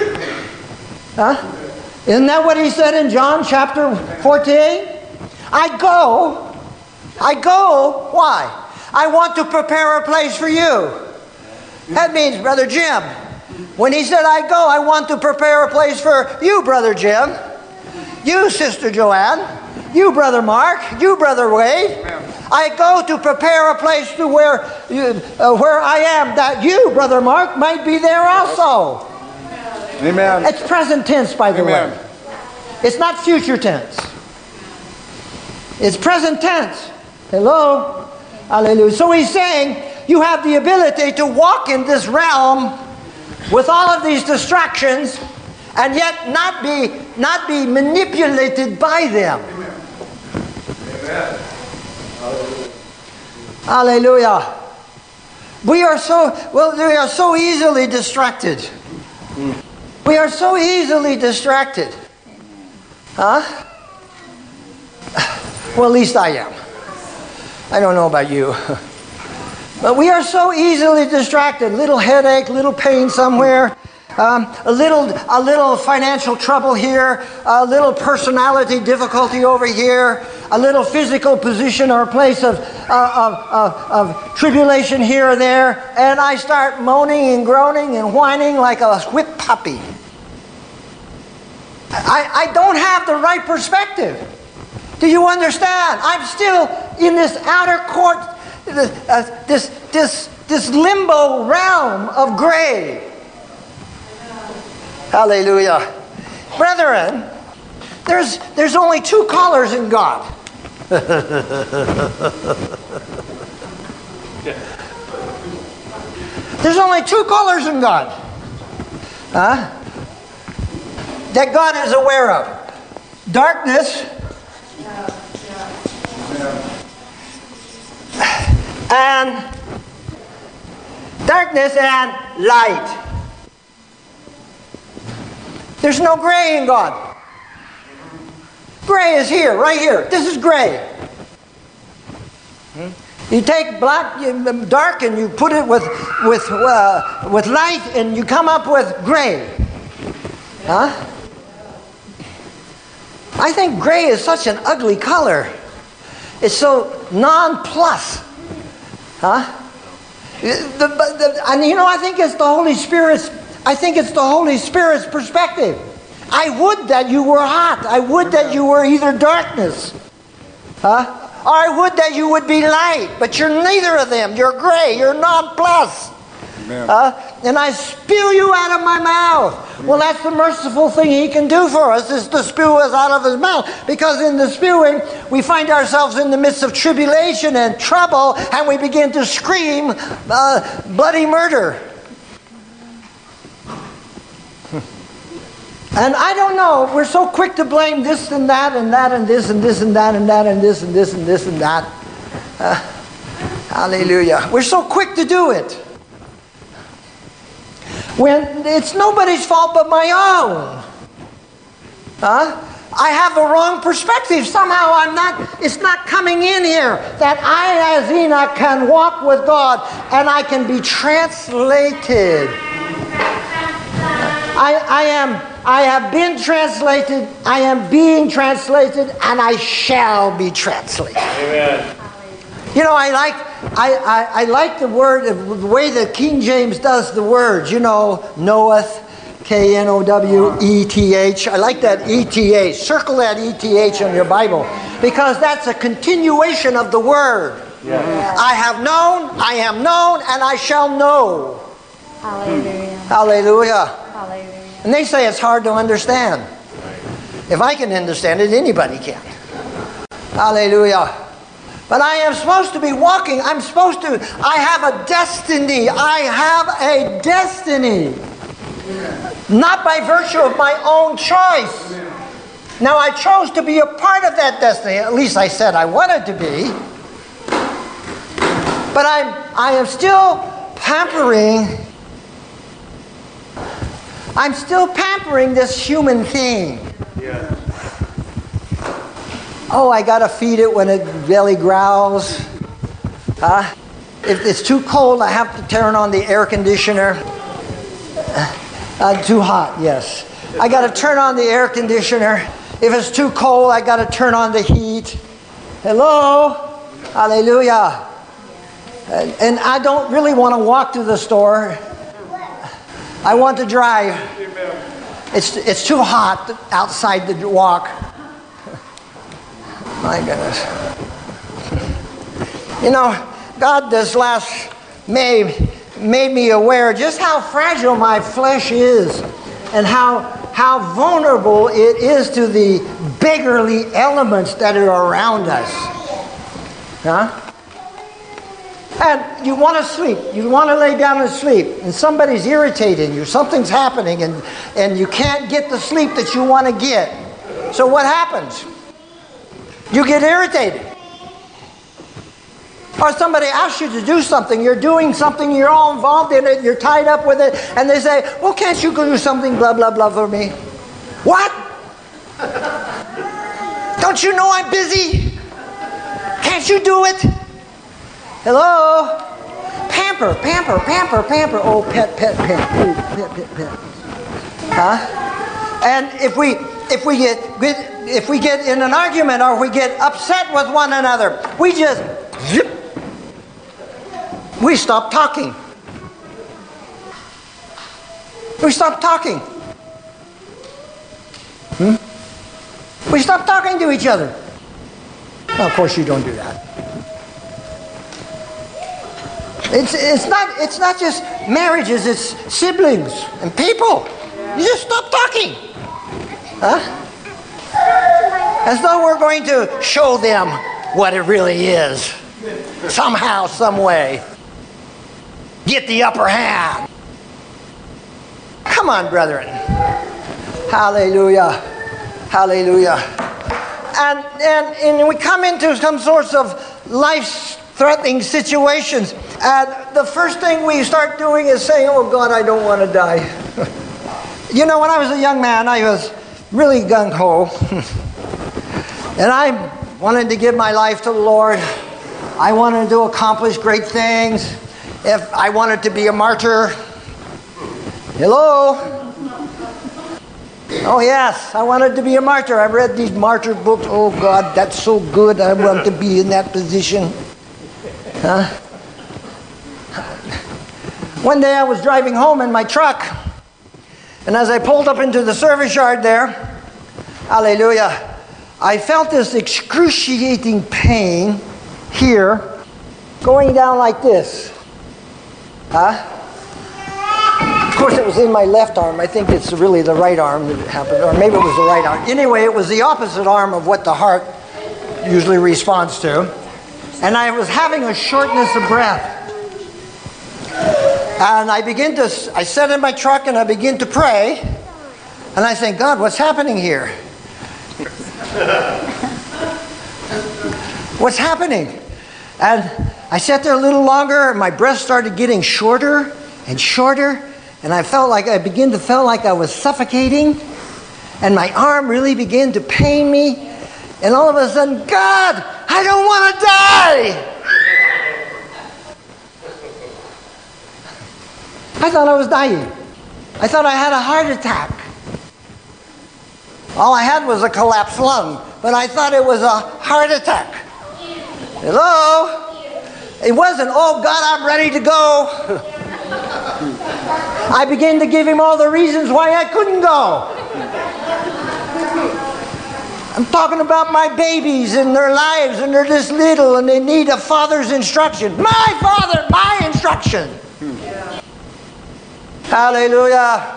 Huh? Isn't that what He said in John chapter fourteen? I go, I go, why? I want to prepare a place for you. That means, Brother Jim, when He said I go, I want to prepare a place for you, Brother Jim, you, Sister Joanne, You, Brother Mark. You, Brother Wade. I go to prepare a place to where, you, uh, where I am, that you, Brother Mark, might be there also. Amen. It's present tense, by the Amen. way. It's not future tense. It's present tense. Hello? Hallelujah. So he's saying you have the ability to walk in this realm with all of these distractions and yet not be, not be manipulated by them. Amen. Hallelujah. We are so, well, we are so easily distracted. We are so easily distracted. Huh? Well, at least I am. I don't know about you. But we are so easily distracted. Little headache, little pain somewhere. Um, a little, a little financial trouble here, a little personality difficulty over here, a little physical position or place of, uh, of, of, of tribulation here or there, and I start moaning and groaning and whining like a whipped puppy. I, I don't have the right perspective. Do you understand? I'm still in this outer court, uh, this, this, this limbo realm of gray. Hallelujah. Brethren, there's, there's only two colors in God. There's only two colors in God. Huh? That God is aware of. Darkness and darkness and light. There's no gray in God. Gray is here, right here. This is gray. You take black, dark, and you put it with with uh, with light, and you come up with gray. Huh? I think gray is such an ugly color. It's so non-plus. Huh? The, the, and you know, I think it's the Holy Spirit's I think it's the Holy Spirit's perspective. I would that you were hot. I would that you were either darkness. Huh? Or I would that you would be light. But you're neither of them. You're gray. You're non-plus. Uh, and I spew you out of my mouth. Well, that's the merciful thing He can do for us, is to spew us out of His mouth. Because in the spewing, we find ourselves in the midst of tribulation and trouble, and we begin to scream uh, bloody murder. And I don't know, we're so quick to blame this and that and that and this and this and that and that and this and this and this and that. Uh, hallelujah. We're so quick to do it. When it's nobody's fault but my own. Huh? I have the wrong perspective. Somehow I'm not, it's not coming in here that I as Enoch can walk with God and I can be translated. I, I am I have been translated, I am being translated, and I shall be translated. Amen. You know, I like I, I, I like the word, the way that King James does the words. You know, knoweth, K N O W E T H. I like that E T H. Circle that E T H on your Bible, because that's a continuation of the word. Yeah. I have known, I am known, and I shall know. Hallelujah. Hallelujah. Hallelujah. And they say it's hard to understand. If I can understand it, anybody can. Hallelujah. But I am supposed to be walking. I'm supposed to. I have a destiny. I have a destiny. Not by virtue of my own choice. Now, I chose to be a part of that destiny. At least I said I wanted to be. But I'm, I am still pampering. I'm still pampering this human thing. Yeah. Oh, I gotta feed it when it belly growls. Huh? If it's too cold, I have to turn on the air conditioner. Uh, too hot, yes. I gotta turn on the air conditioner. If it's too cold, I gotta turn on the heat. Hello? Hallelujah. And, and I don't really want to walk to the store. I want to drive. It's, it's too hot outside to walk. My goodness. You know, God this last May made me aware just how fragile my flesh is and how, how vulnerable it is to the beggarly elements that are around us. Huh? And you want to sleep. You want to lay down and sleep. And somebody's irritating you. Something's happening and, and you can't get the sleep that you want to get. So what happens? You get irritated. Or somebody asks you to do something. You're doing something. You're all involved in it. You're tied up with it. And they say, well, can't you go do something blah, blah, blah for me? What? Don't you know I'm busy? Can't you do it? Hello? Pamper, pamper, pamper, pamper. Oh, pet, pet, pet. Oh, pet, pet, pet. Huh? And if we if we get if we get in an argument or we get upset with one another, we just zip. We stop talking. We stop talking. Hmm? We stop talking to each other. Well, of course you don't do that. It's, it's, not, it's not just marriages, it's siblings and people. You just stop talking. Huh? As though we're going to show them what it really is. Somehow, some way. Get the upper hand. Come on, brethren. Hallelujah. Hallelujah. And, and, and we come into some sorts of life-threatening situations. And the first thing we start doing is saying, oh God, I don't want to die. You know, when I was a young man, I was really gung-ho. And I wanted to give my life to the Lord. I wanted to accomplish great things. If I wanted to be a martyr. Hello? Oh yes, I wanted to be a martyr. I read these martyr books. Oh God, that's so good. I want to be in that position. Huh? One day I was driving home in my truck, and as I pulled up into the service yard there, hallelujah, I felt this excruciating pain here, going down like this. Huh? Of course, it was in my left arm. I think it's really the right arm that happened, or maybe it was the right arm. Anyway, it was the opposite arm of what the heart usually responds to. And I was having a shortness of breath. And I begin to, I sat in my truck and I begin to pray. And I say, God, what's happening here? What's happening? And I sat there a little longer and my breath started getting shorter and shorter. And I felt like, I began to feel like I was suffocating. And my arm really began to pain me. And all of a sudden, God, I don't want to die. I thought I was dying. I thought I had a heart attack. All I had was a collapsed lung, but I thought it was a heart attack. Hello? It wasn't, oh God, I'm ready to go. I began to give him all the reasons why I couldn't go. I'm talking about my babies and their lives, and they're this little and they need a father's instruction. My father, my instruction. Yeah. Hallelujah.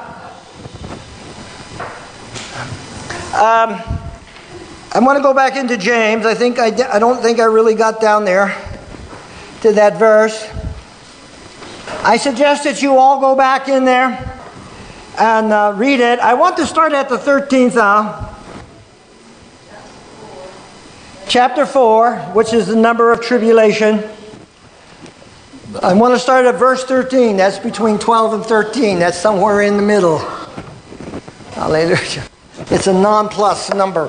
Um, I want to go back into James. I think I, I don't think I really got down there to that verse. I suggest that you all go back in there and uh, read it. I want to start at the thirteenth now. Chapter four, which is the number of tribulation. I want to start at verse thirteen. That's between twelve and thirteen. That's somewhere in the middle. Hallelujah. It's a non-plus number.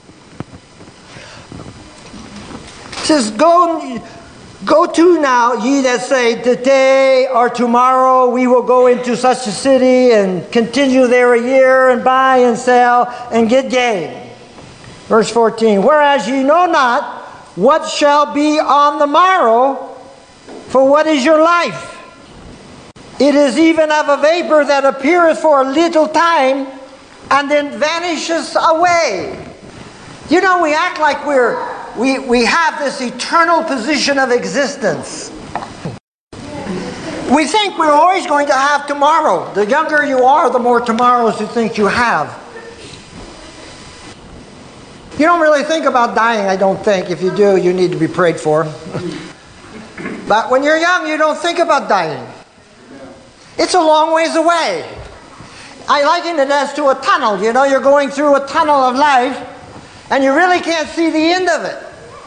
It says, Go, go to now, ye that say, today or tomorrow we will go into such a city and continue there a year and buy and sell and get gain. Verse fourteen, whereas ye know not what shall be on the morrow, for what is your life? It is even of a vapor that appeareth for a little time and then vanishes away. You know, we act like we're we, we have this eternal position of existence. We think we're always going to have tomorrow. The younger you are, the more tomorrows you think you have. You don't really think about dying, I don't think. If you do, you need to be prayed for. But when you're young, you don't think about dying. It's a long ways away. I liken it as to a tunnel. You know, you're going through a tunnel of life, and you really can't see the end of it.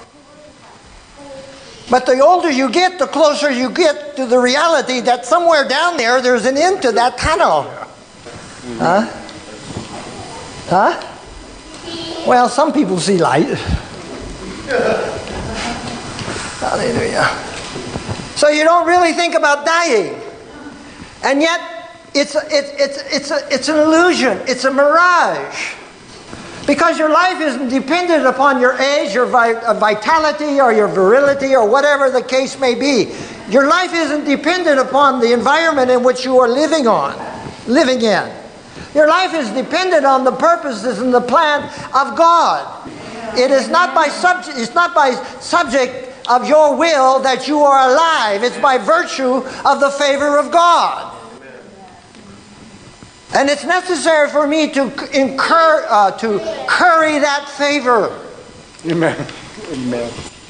But the older you get, the closer you get to the reality that somewhere down there, there's an end to that tunnel. Huh? Huh? Well, some people see light. Hallelujah. So you don't really think about dying. And yet, it's, it's, it's, it's, a, it's an illusion. It's a mirage. Because your life isn't dependent upon your age, your vitality, or your virility, or whatever the case may be. Your life isn't dependent upon the environment in which you are living on, living in. Your life is dependent on the purposes and the plan of God. It is not by subject. It's not by subject of your will that you are alive. It's by virtue of the favor of God. And it's necessary for me to incur, uh, to curry that favor. Amen. Amen.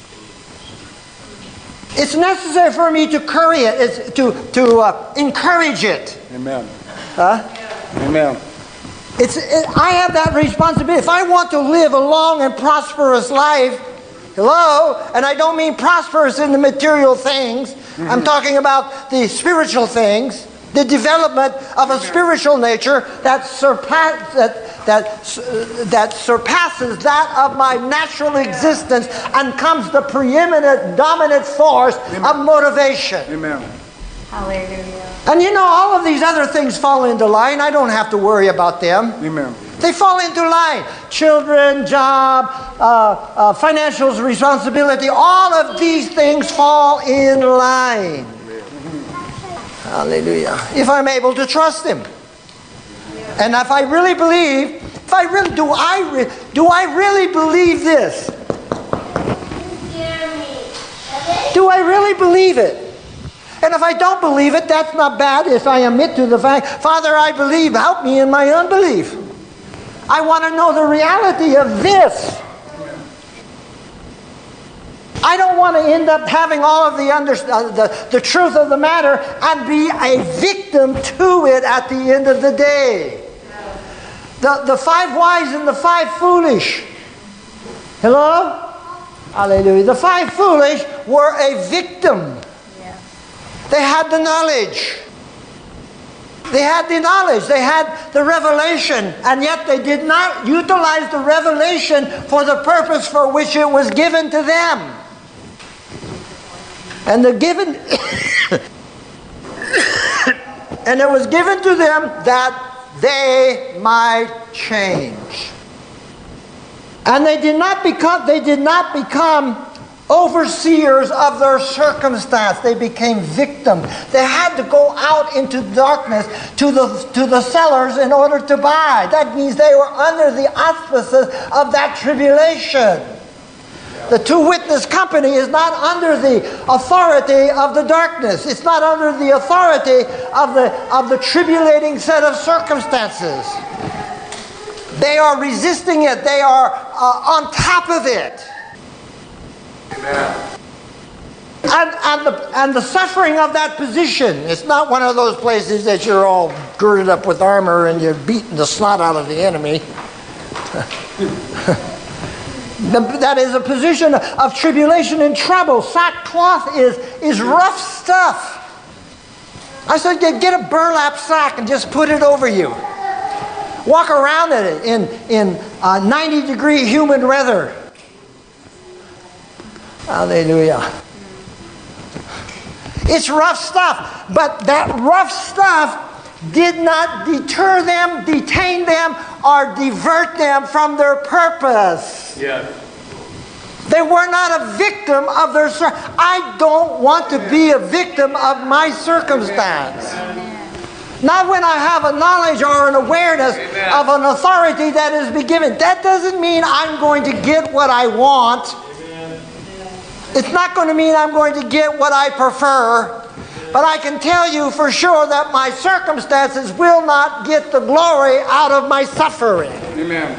It's necessary for me to curry it, it's to to uh, encourage it. Amen. Huh? Amen. It's it, I have that responsibility. If I want to live a long and prosperous life, hello, and I don't mean prosperous in the material things. Mm-hmm. I'm talking about the spiritual things. The development of a spiritual nature that, surpass, that, that, that surpasses that of my natural existence and comes the preeminent, dominant force Amen. Of motivation. Amen. Hallelujah. And you know, all of these other things fall into line. I don't have to worry about them. Amen. They fall into line. Children, job, uh, uh, financial responsibility, all of these things fall in line. Hallelujah. If I'm able to trust Him. And if I really believe, if I really, do I, re, do I really believe this? Do I really believe it? And if I don't believe it, that's not bad if I admit to the fact, Father, I believe, help me in my unbelief. I want to know the reality of this. I don't want to end up having all of the, under, uh, the, the truth of the matter and be a victim to it at the end of the day. The, the five wise and the five foolish. Hello? Hallelujah. The five foolish were a victim. They had the knowledge. They had the knowledge. They had the revelation. And yet they did not utilize the revelation for the purpose for which it was given to them. And the given and it was given to them that they might change. And they did not become they did not become overseers of their circumstance. They became victims. They had to go out into darkness to the to the sellers in order to buy. That means they were under the auspices of that tribulation. The two witness company is not under the authority of the darkness. It's not under the authority of the of the tribulating set of circumstances. They are resisting it. They are uh, on top of it. Amen. And, and, the, and the suffering of that position, it's not one of those places that you're all girded up with armor and you're beating the snot out of the enemy. the, that is a position of tribulation and trouble. Sackcloth is, is rough stuff. I said, get a burlap sack and just put it over you. Walk around in it in, in uh, ninety degree humid weather. Hallelujah. It's rough stuff, but that rough stuff did not deter them, detain them, or divert them from their purpose. Yes. They were not a victim of their cir- I don't want to be a victim of my circumstance. Not when I have a knowledge or an awareness Amen. Of an authority that is been given. That doesn't mean I'm going to get what I want. It's not going to mean I'm going to get what I prefer, but I can tell you for sure that my circumstances will not get the glory out of my suffering. Amen.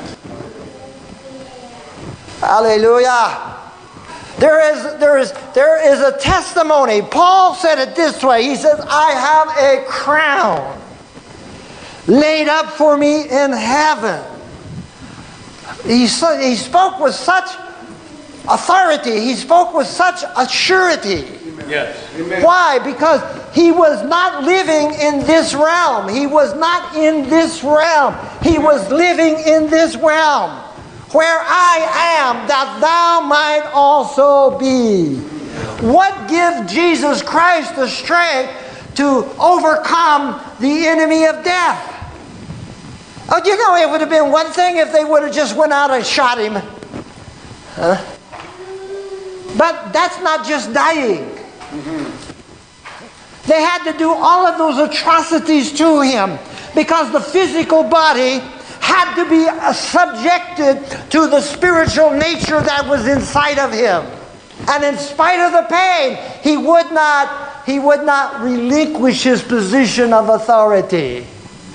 Hallelujah. There is, there is, there is a testimony. Paul said it this way. He says, I have a crown laid up for me in heaven. He, he spoke with such authority. He spoke with such a surety. Yes. Amen. Why? Because he was not living in this realm. He was not in this realm. He was living in this realm. Where I am, that thou might also be. What gives Jesus Christ the strength to overcome the enemy of death? Oh, you know, it would have been one thing if they would have just went out and shot him. Huh? But that's not just dying. Mm-hmm. They had to do all of those atrocities to him because the physical body had to be subjected to the spiritual nature that was inside of him. And in spite of the pain, he would not, he would not relinquish his position of authority.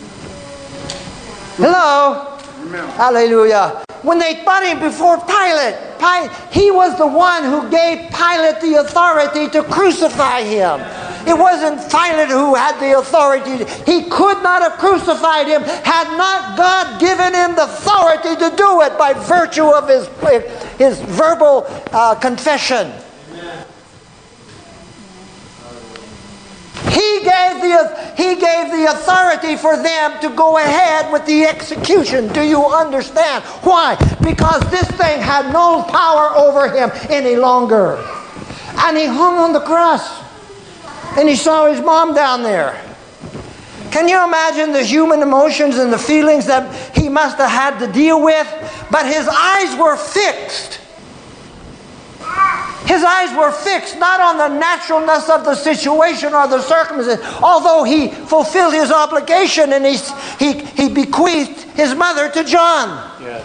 Hello? Amen. Hallelujah. When they brought him before Pilate, Pilate, he was the one who gave Pilate the authority to crucify him. It wasn't Pilate who had the authority. He could not have crucified him had not God given him the authority to do it by virtue of his, his verbal uh, confession. He gave, the, he gave the authority for them to go ahead with the execution. Do you understand? Why? Because this thing had no power over him any longer. And he hung on the cross. And he saw his mom down there. Can you imagine the human emotions and the feelings that he must have had to deal with? But his eyes were fixed. His eyes were fixed not on the naturalness of the situation or the circumstances, although he fulfilled his obligation and he, he, he bequeathed his mother to John. Yes.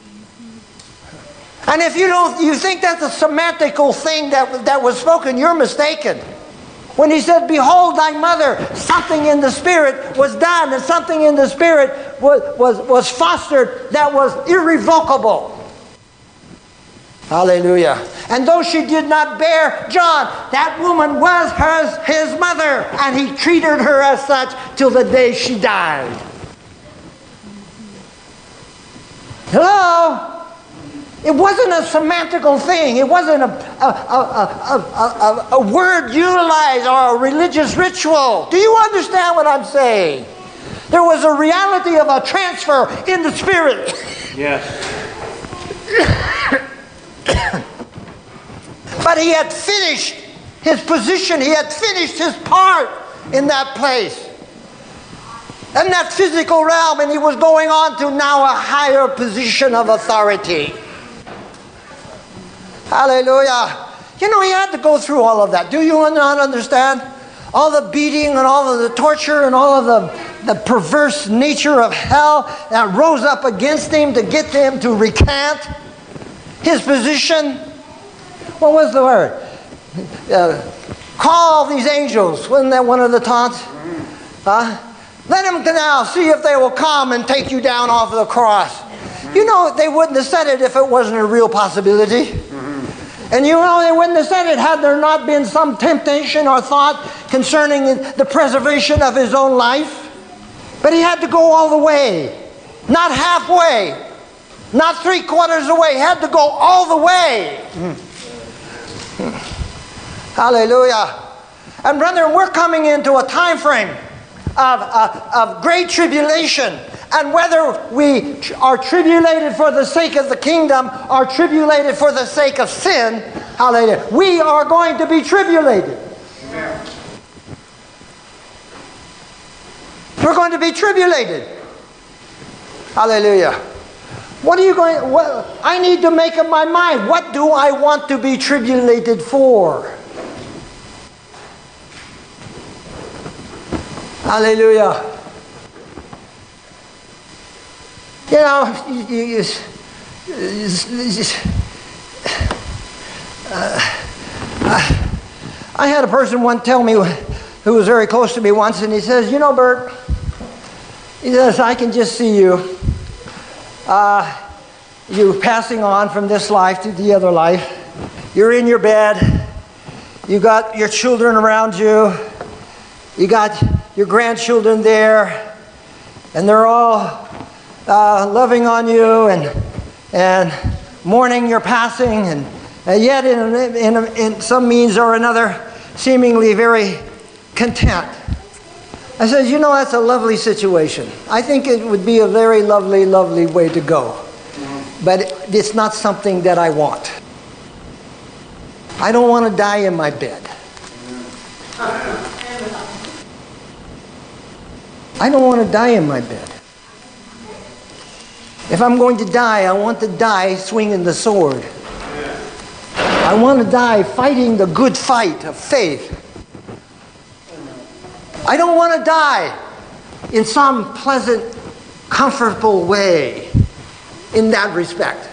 And if you don't, you think that's a semantical thing that, that was spoken, you're mistaken. When he said, behold thy mother, something in the Spirit was done, and something in the Spirit was, was, was fostered that was irrevocable. Hallelujah. And though she did not bear John, that woman was hers, his mother, and he treated her as such till the day she died. Hello? It wasn't a semantical thing. It wasn't a, a, a, a, a, a word utilized or a religious ritual. Do you understand what I'm saying? There was a reality of a transfer in the Spirit. Yes. But he had finished his position. He had finished his part in that place. In that physical realm. And he was going on to now a higher position of authority. Hallelujah. You know, he had to go through all of that. Do you not understand? All the beating and all of the torture and all of the, the perverse nature of hell that rose up against him to get him to recant his position. What was the word? Uh, call these angels. Wasn't that one of the taunts? Huh? Let them now see if they will come and take you down off of the cross. You know, they wouldn't have said it if it wasn't a real possibility. And you know, they wouldn't have said it had there not been some temptation or thought concerning the preservation of his own life. But he had to go all the way. Not halfway. Not three quarters away. He had to go all the way. Hallelujah. And brethren, we're coming into a time frame of, of, of great tribulation. And whether we are tribulated for the sake of the kingdom or tribulated for the sake of sin, hallelujah, we are going to be tribulated. Amen. We're going to be tribulated. Hallelujah. What are you going, what, I need to make up my mind. What do I want to be tribulated for? Hallelujah. You know, you, you, you, uh, I had a person once tell me, who was very close to me once, and he says, you know, Bert, he says, I can just see you, uh, you passing on from this life to the other life. You're in your bed. You got your children around you. You got your grandchildren there, and they're all uh, loving on you and and mourning your passing, and, and yet in, in, in some means or another, seemingly very content. I said, you know, that's a lovely situation. I think it would be a very lovely, lovely way to go. But it's not something that I want. I don't want to die in my bed. I don't want to die in my bed. If I'm going to die, I want to die swinging the sword. I want to die fighting the good fight of faith. I don't want to die in some pleasant, comfortable way in that respect.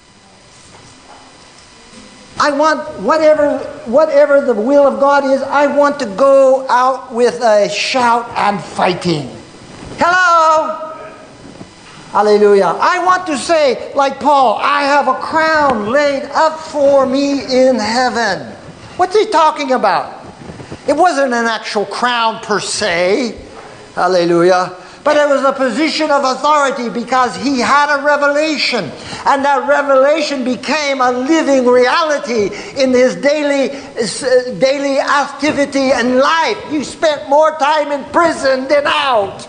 I want whatever, whatever the will of God is, I want to go out with a shout and fighting. Hello! Hallelujah. I want to say, like Paul, I have a crown laid up for me in heaven. What's he talking about? It wasn't an actual crown per se. Hallelujah. But it was a position of authority because he had a revelation. And that revelation became a living reality in his daily, uh, daily activity and life. You spent more time in prison than out.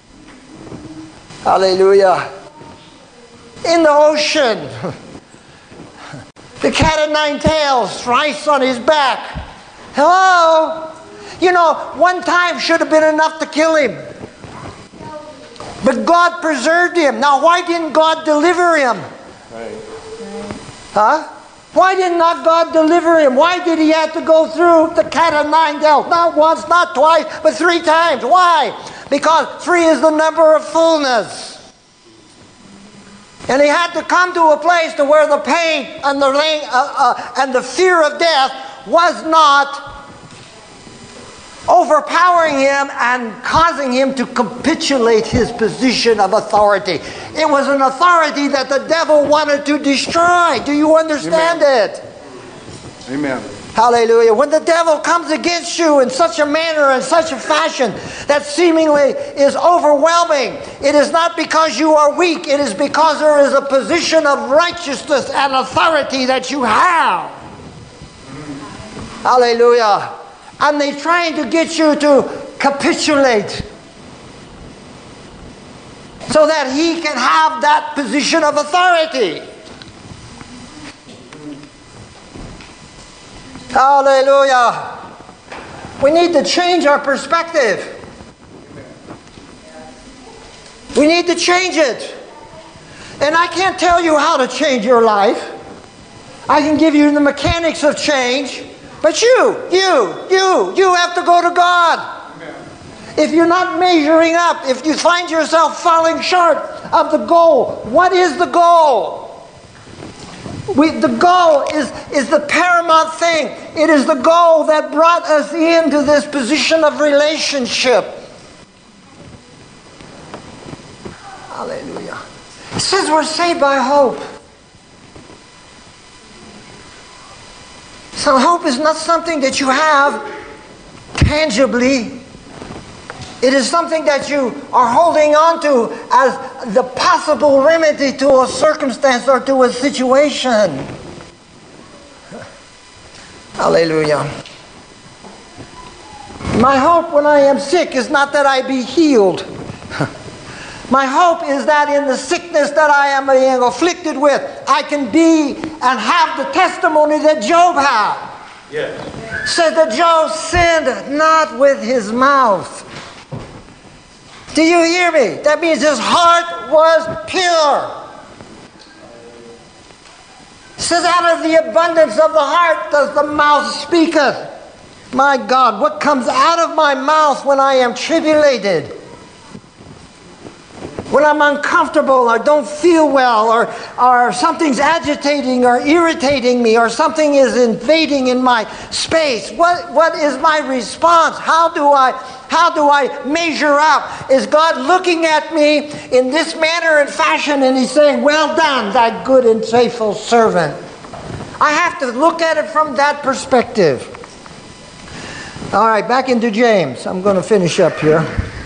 Hallelujah. In the ocean. The cat of nine tails, thrice on his back. Hello? You know, one time should have been enough to kill him. But God preserved him. Now, why didn't God deliver him? Right. Huh? Why did not God deliver him? Why did he have to go through the cat of nine tails? Not once, not twice, but three times. Why? Because three is the number of fullness. And he had to come to a place to where the pain and the, uh, uh, and the fear of death was not overpowering him and causing him to capitulate his position of authority. It was an authority that the devil wanted to destroy. Do you understand Amen. it? Amen. Hallelujah. When the devil comes against you in such a manner and such a fashion that seemingly is overwhelming, it is not because you are weak. It is because there is a position of righteousness and authority that you have. Hallelujah. And they're trying to get you to capitulate so that he can have that position of authority. Hallelujah. We need to change our perspective. We need to change it. And I can't tell you how to change your life. I can give you the mechanics of change. But you, you, you, you have to go to God. Amen. If you're not measuring up, if you find yourself falling short of the goal, what is the goal? We, the goal is, is the paramount thing. It is the goal that brought us into this position of relationship. Hallelujah. It says we're saved by hope. So hope is not something that you have tangibly. It is something that you are holding on to as the possible remedy to a circumstance or to a situation. Hallelujah. My hope when I am sick is not that I be healed. My hope is that in the sickness that I am being afflicted with, I can be and have the testimony that Job had. Yes. Said that Job sinned not with his mouth. Do you hear me? That means his heart was pure. It says, out of the abundance of the heart does the mouth speaketh. My God, what comes out of my mouth when I am tribulated? when I'm uncomfortable or don't feel well, or, or something's agitating or irritating me, or something is invading in my space, what, what is my response? How do I, how do I measure up? Is God looking at me in this manner and fashion and He's saying, well done, thy good and faithful servant? I have to look at it from that perspective. All right, back into James. I'm going to finish up here.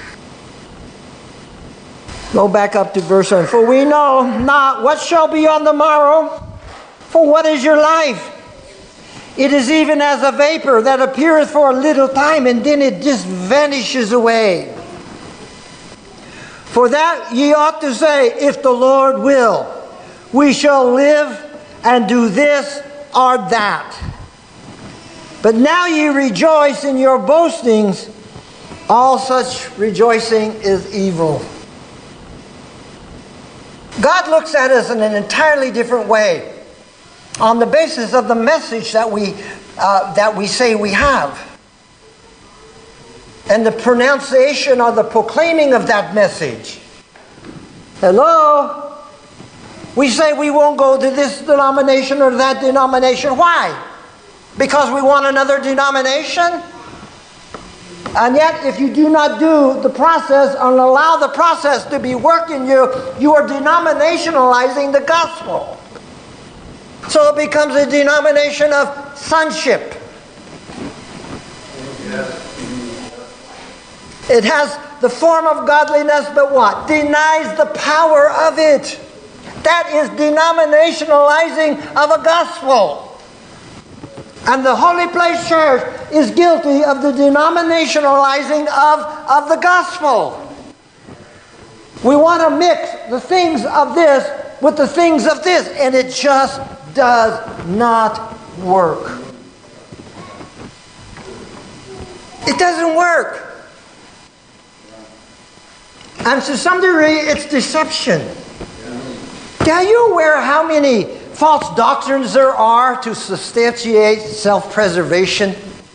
Go back up to verse one. For we know not what shall be on the morrow. For what is your life? It is even as a vapor that appeareth for a little time, and then it just vanishes away. For that ye ought to say, if the Lord will, we shall live and do this or that. But now ye rejoice in your boastings. All such rejoicing is evil. God looks at us in an entirely different way on the basis of the message that we, uh, that we say we have. And the pronunciation or the proclaiming of that message. Hello? We say we won't go to this denomination or that denomination. Why? Because we want another denomination? And yet, if you do not do the process and allow the process to be worked in you, you are denominationalizing the gospel. So it becomes a denomination of sonship. It has the form of godliness, but what? Denies the power of it. That is denominationalizing of a gospel. And the Holy Place Church is guilty of the denominationalizing of, of the gospel. We want to mix the things of this with the things of this, and it just does not work. It doesn't work. And to some degree, it's deception. Are you aware how many false doctrines there are to substantiate self-preservation?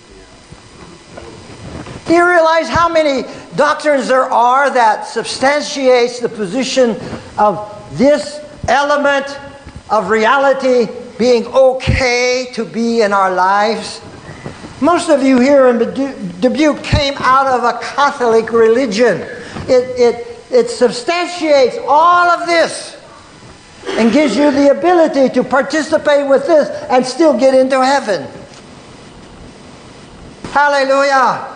Do you realize how many doctrines there are that substantiates the position of this element of reality being okay to be in our lives? Most of you here in Dubuque came out of a Catholic religion. It, it, it substantiates all of this and gives you the ability to participate with this and still get into heaven. Hallelujah.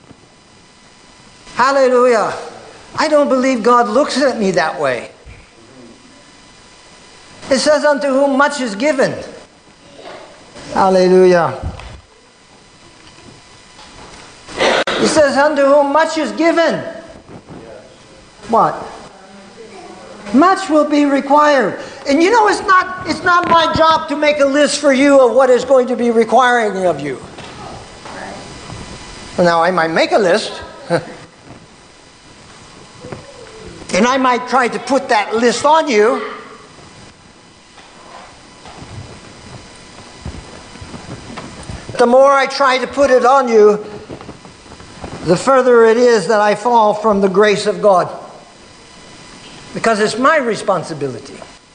Hallelujah. I don't believe God looks at me that way. It says, unto whom much is given. Hallelujah. It says, unto whom much is given. What? Much will be required. And you know, it's not, it's not my job to make a list for you of what is going to be requiring of you. Now, I might make a list. And I might try to put that list on you. The more I try to put it on you, the further it is that I fall from the grace of God. Because it's my responsibility.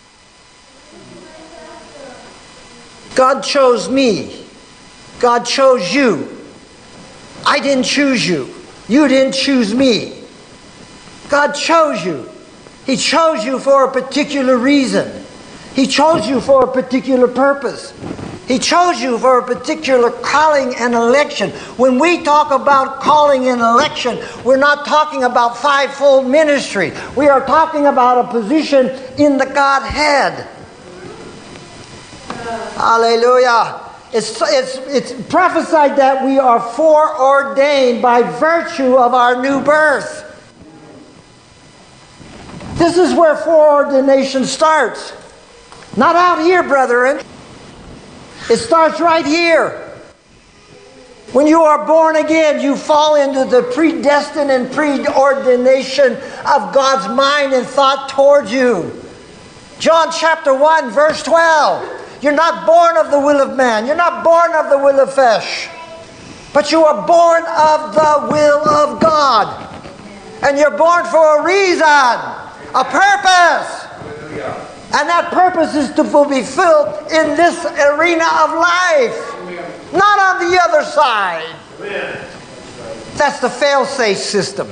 God chose me. God chose you. I didn't choose you. You didn't choose me. God chose you. He chose you for a particular reason. He chose you for a particular purpose. He chose you for a particular calling and election. When we talk about calling and election, we're not talking about fivefold ministry. We are talking about a position in the Godhead. Hallelujah. It's, it's, it's prophesied that we are foreordained by virtue of our new birth. This is where foreordination starts. Not out here, brethren. It starts right here. When you are born again, you fall into the predestined and preordination of God's mind and thought towards you. John chapter one, verse twelve. You're not born of the will of man. You're not born of the will of flesh. But you are born of the will of God. And you're born for a reason. A purpose. And that purpose is to be fulfilled in this arena of life. Not on the other side. That's the fail-safe system.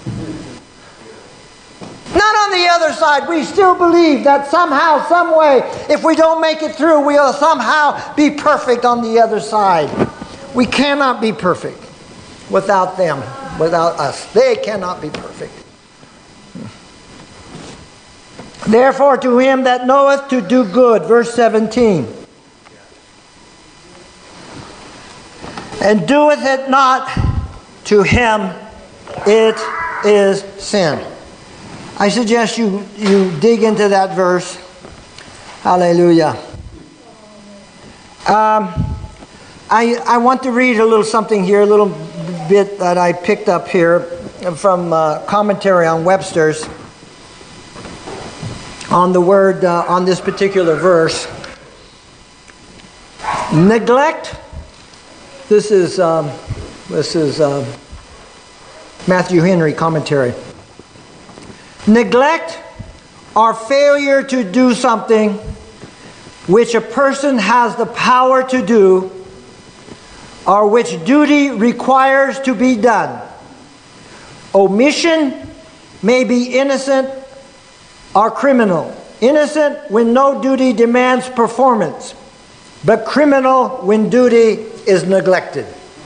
Not on the other side. We still believe that somehow, some way, if we don't make it through, we'll somehow be perfect on the other side. We cannot be perfect without them, without us. They cannot be perfect. Therefore, to him that knoweth to do good, verse seventeen, and doeth it not, to him it is sin. I suggest you, you dig into that verse. Hallelujah. Um, I, I want to read a little something here, a little bit that I picked up here from uh, commentary on Webster's on the word, uh, on this particular verse. Neglect. This is, um, this is um, Matthew Henry commentary. Neglect or failure to do something which a person has the power to do, or which duty requires to be done. Omission may be innocent or criminal. Innocent when no duty demands performance, but criminal when duty is neglected.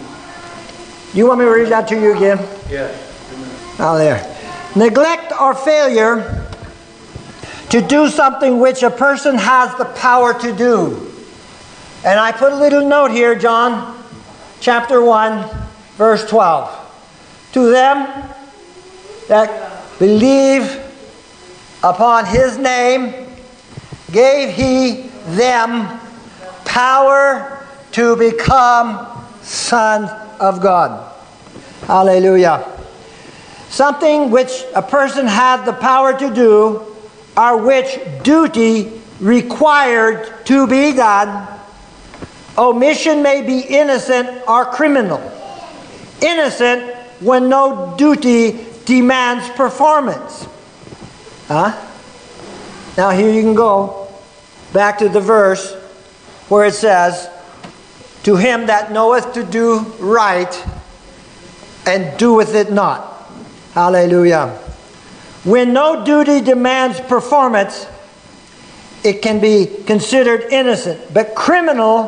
You want me to read that to you again? Yes. Now there. Neglect or failure to do something which a person has the power to do. And I put a little note here, John chapter one, verse twelve. To them that believe upon his name gave he them power to become sons of God. Hallelujah. Something which a person had the power to do, or which duty required to be done. Omission may be innocent or criminal. Innocent when no duty demands performance. Huh? Now here you can go back to the verse where it says, to him that knoweth to do right and doeth it not. Hallelujah. When no duty demands performance, it can be considered innocent, but criminal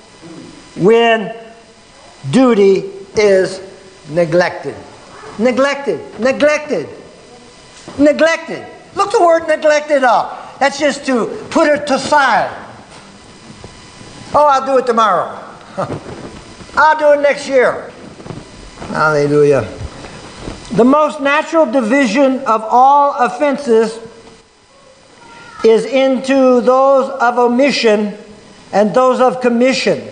when duty is neglected. Neglected. Neglected. Neglected. Look the word neglected up. That's just to put it aside. Oh, I'll do it tomorrow. I'll do it next year. Hallelujah. The most natural division of all offenses is into those of omission and those of commission.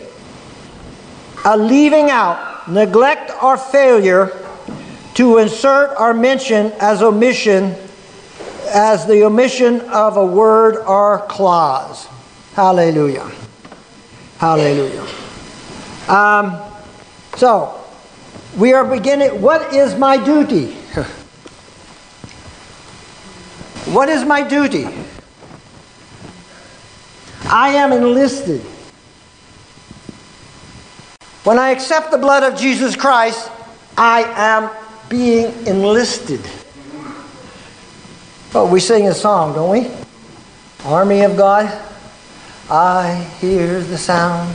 A leaving out, neglect or failure to insert or mention as omission, as the omission of a word or clause. Hallelujah. Hallelujah. Um, so, we are beginning. What is my duty? What is my duty? I am enlisted. When I accept the blood of Jesus Christ, I am being enlisted. Oh, we sing a song, don't we? Army of God, I hear the sound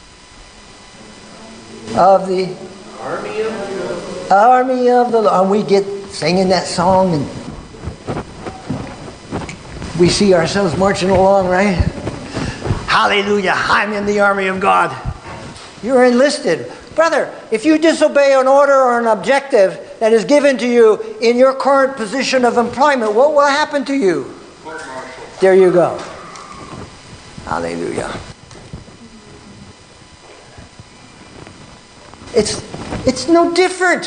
of the Army of the Army of the Lord. And we get singing that song and we see ourselves marching along, right? Hallelujah, I'm in the army of God. You're enlisted. Brother, if you disobey an order or an objective that is given to you in your current position of employment, what will happen to you? There you go. Hallelujah. It's, it's no different.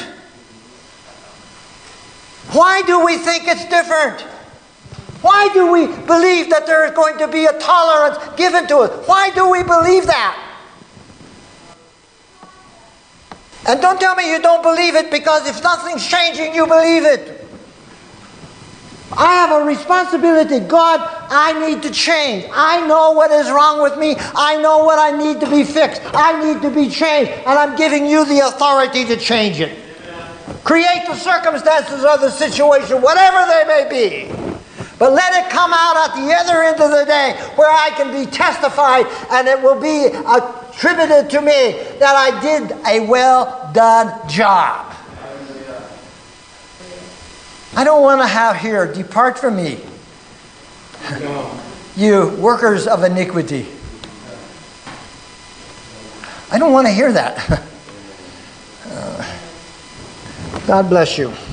Why do we think it's different? Why do we believe that there is going to be a tolerance given to us? Why do we believe that? And don't tell me you don't believe it, because if nothing's changing, you believe it. I have a responsibility. God, I need to change. I know what is wrong with me. I know what I need to be fixed. I need to be changed. And I'm giving you the authority to change it. Create the circumstances of the situation, whatever they may be. But let it come out at the other end of the day where I can be testified and it will be attributed to me that I did a well done job. I don't want to have here, depart from me, you workers of iniquity. I don't want to hear that. uh, God bless you.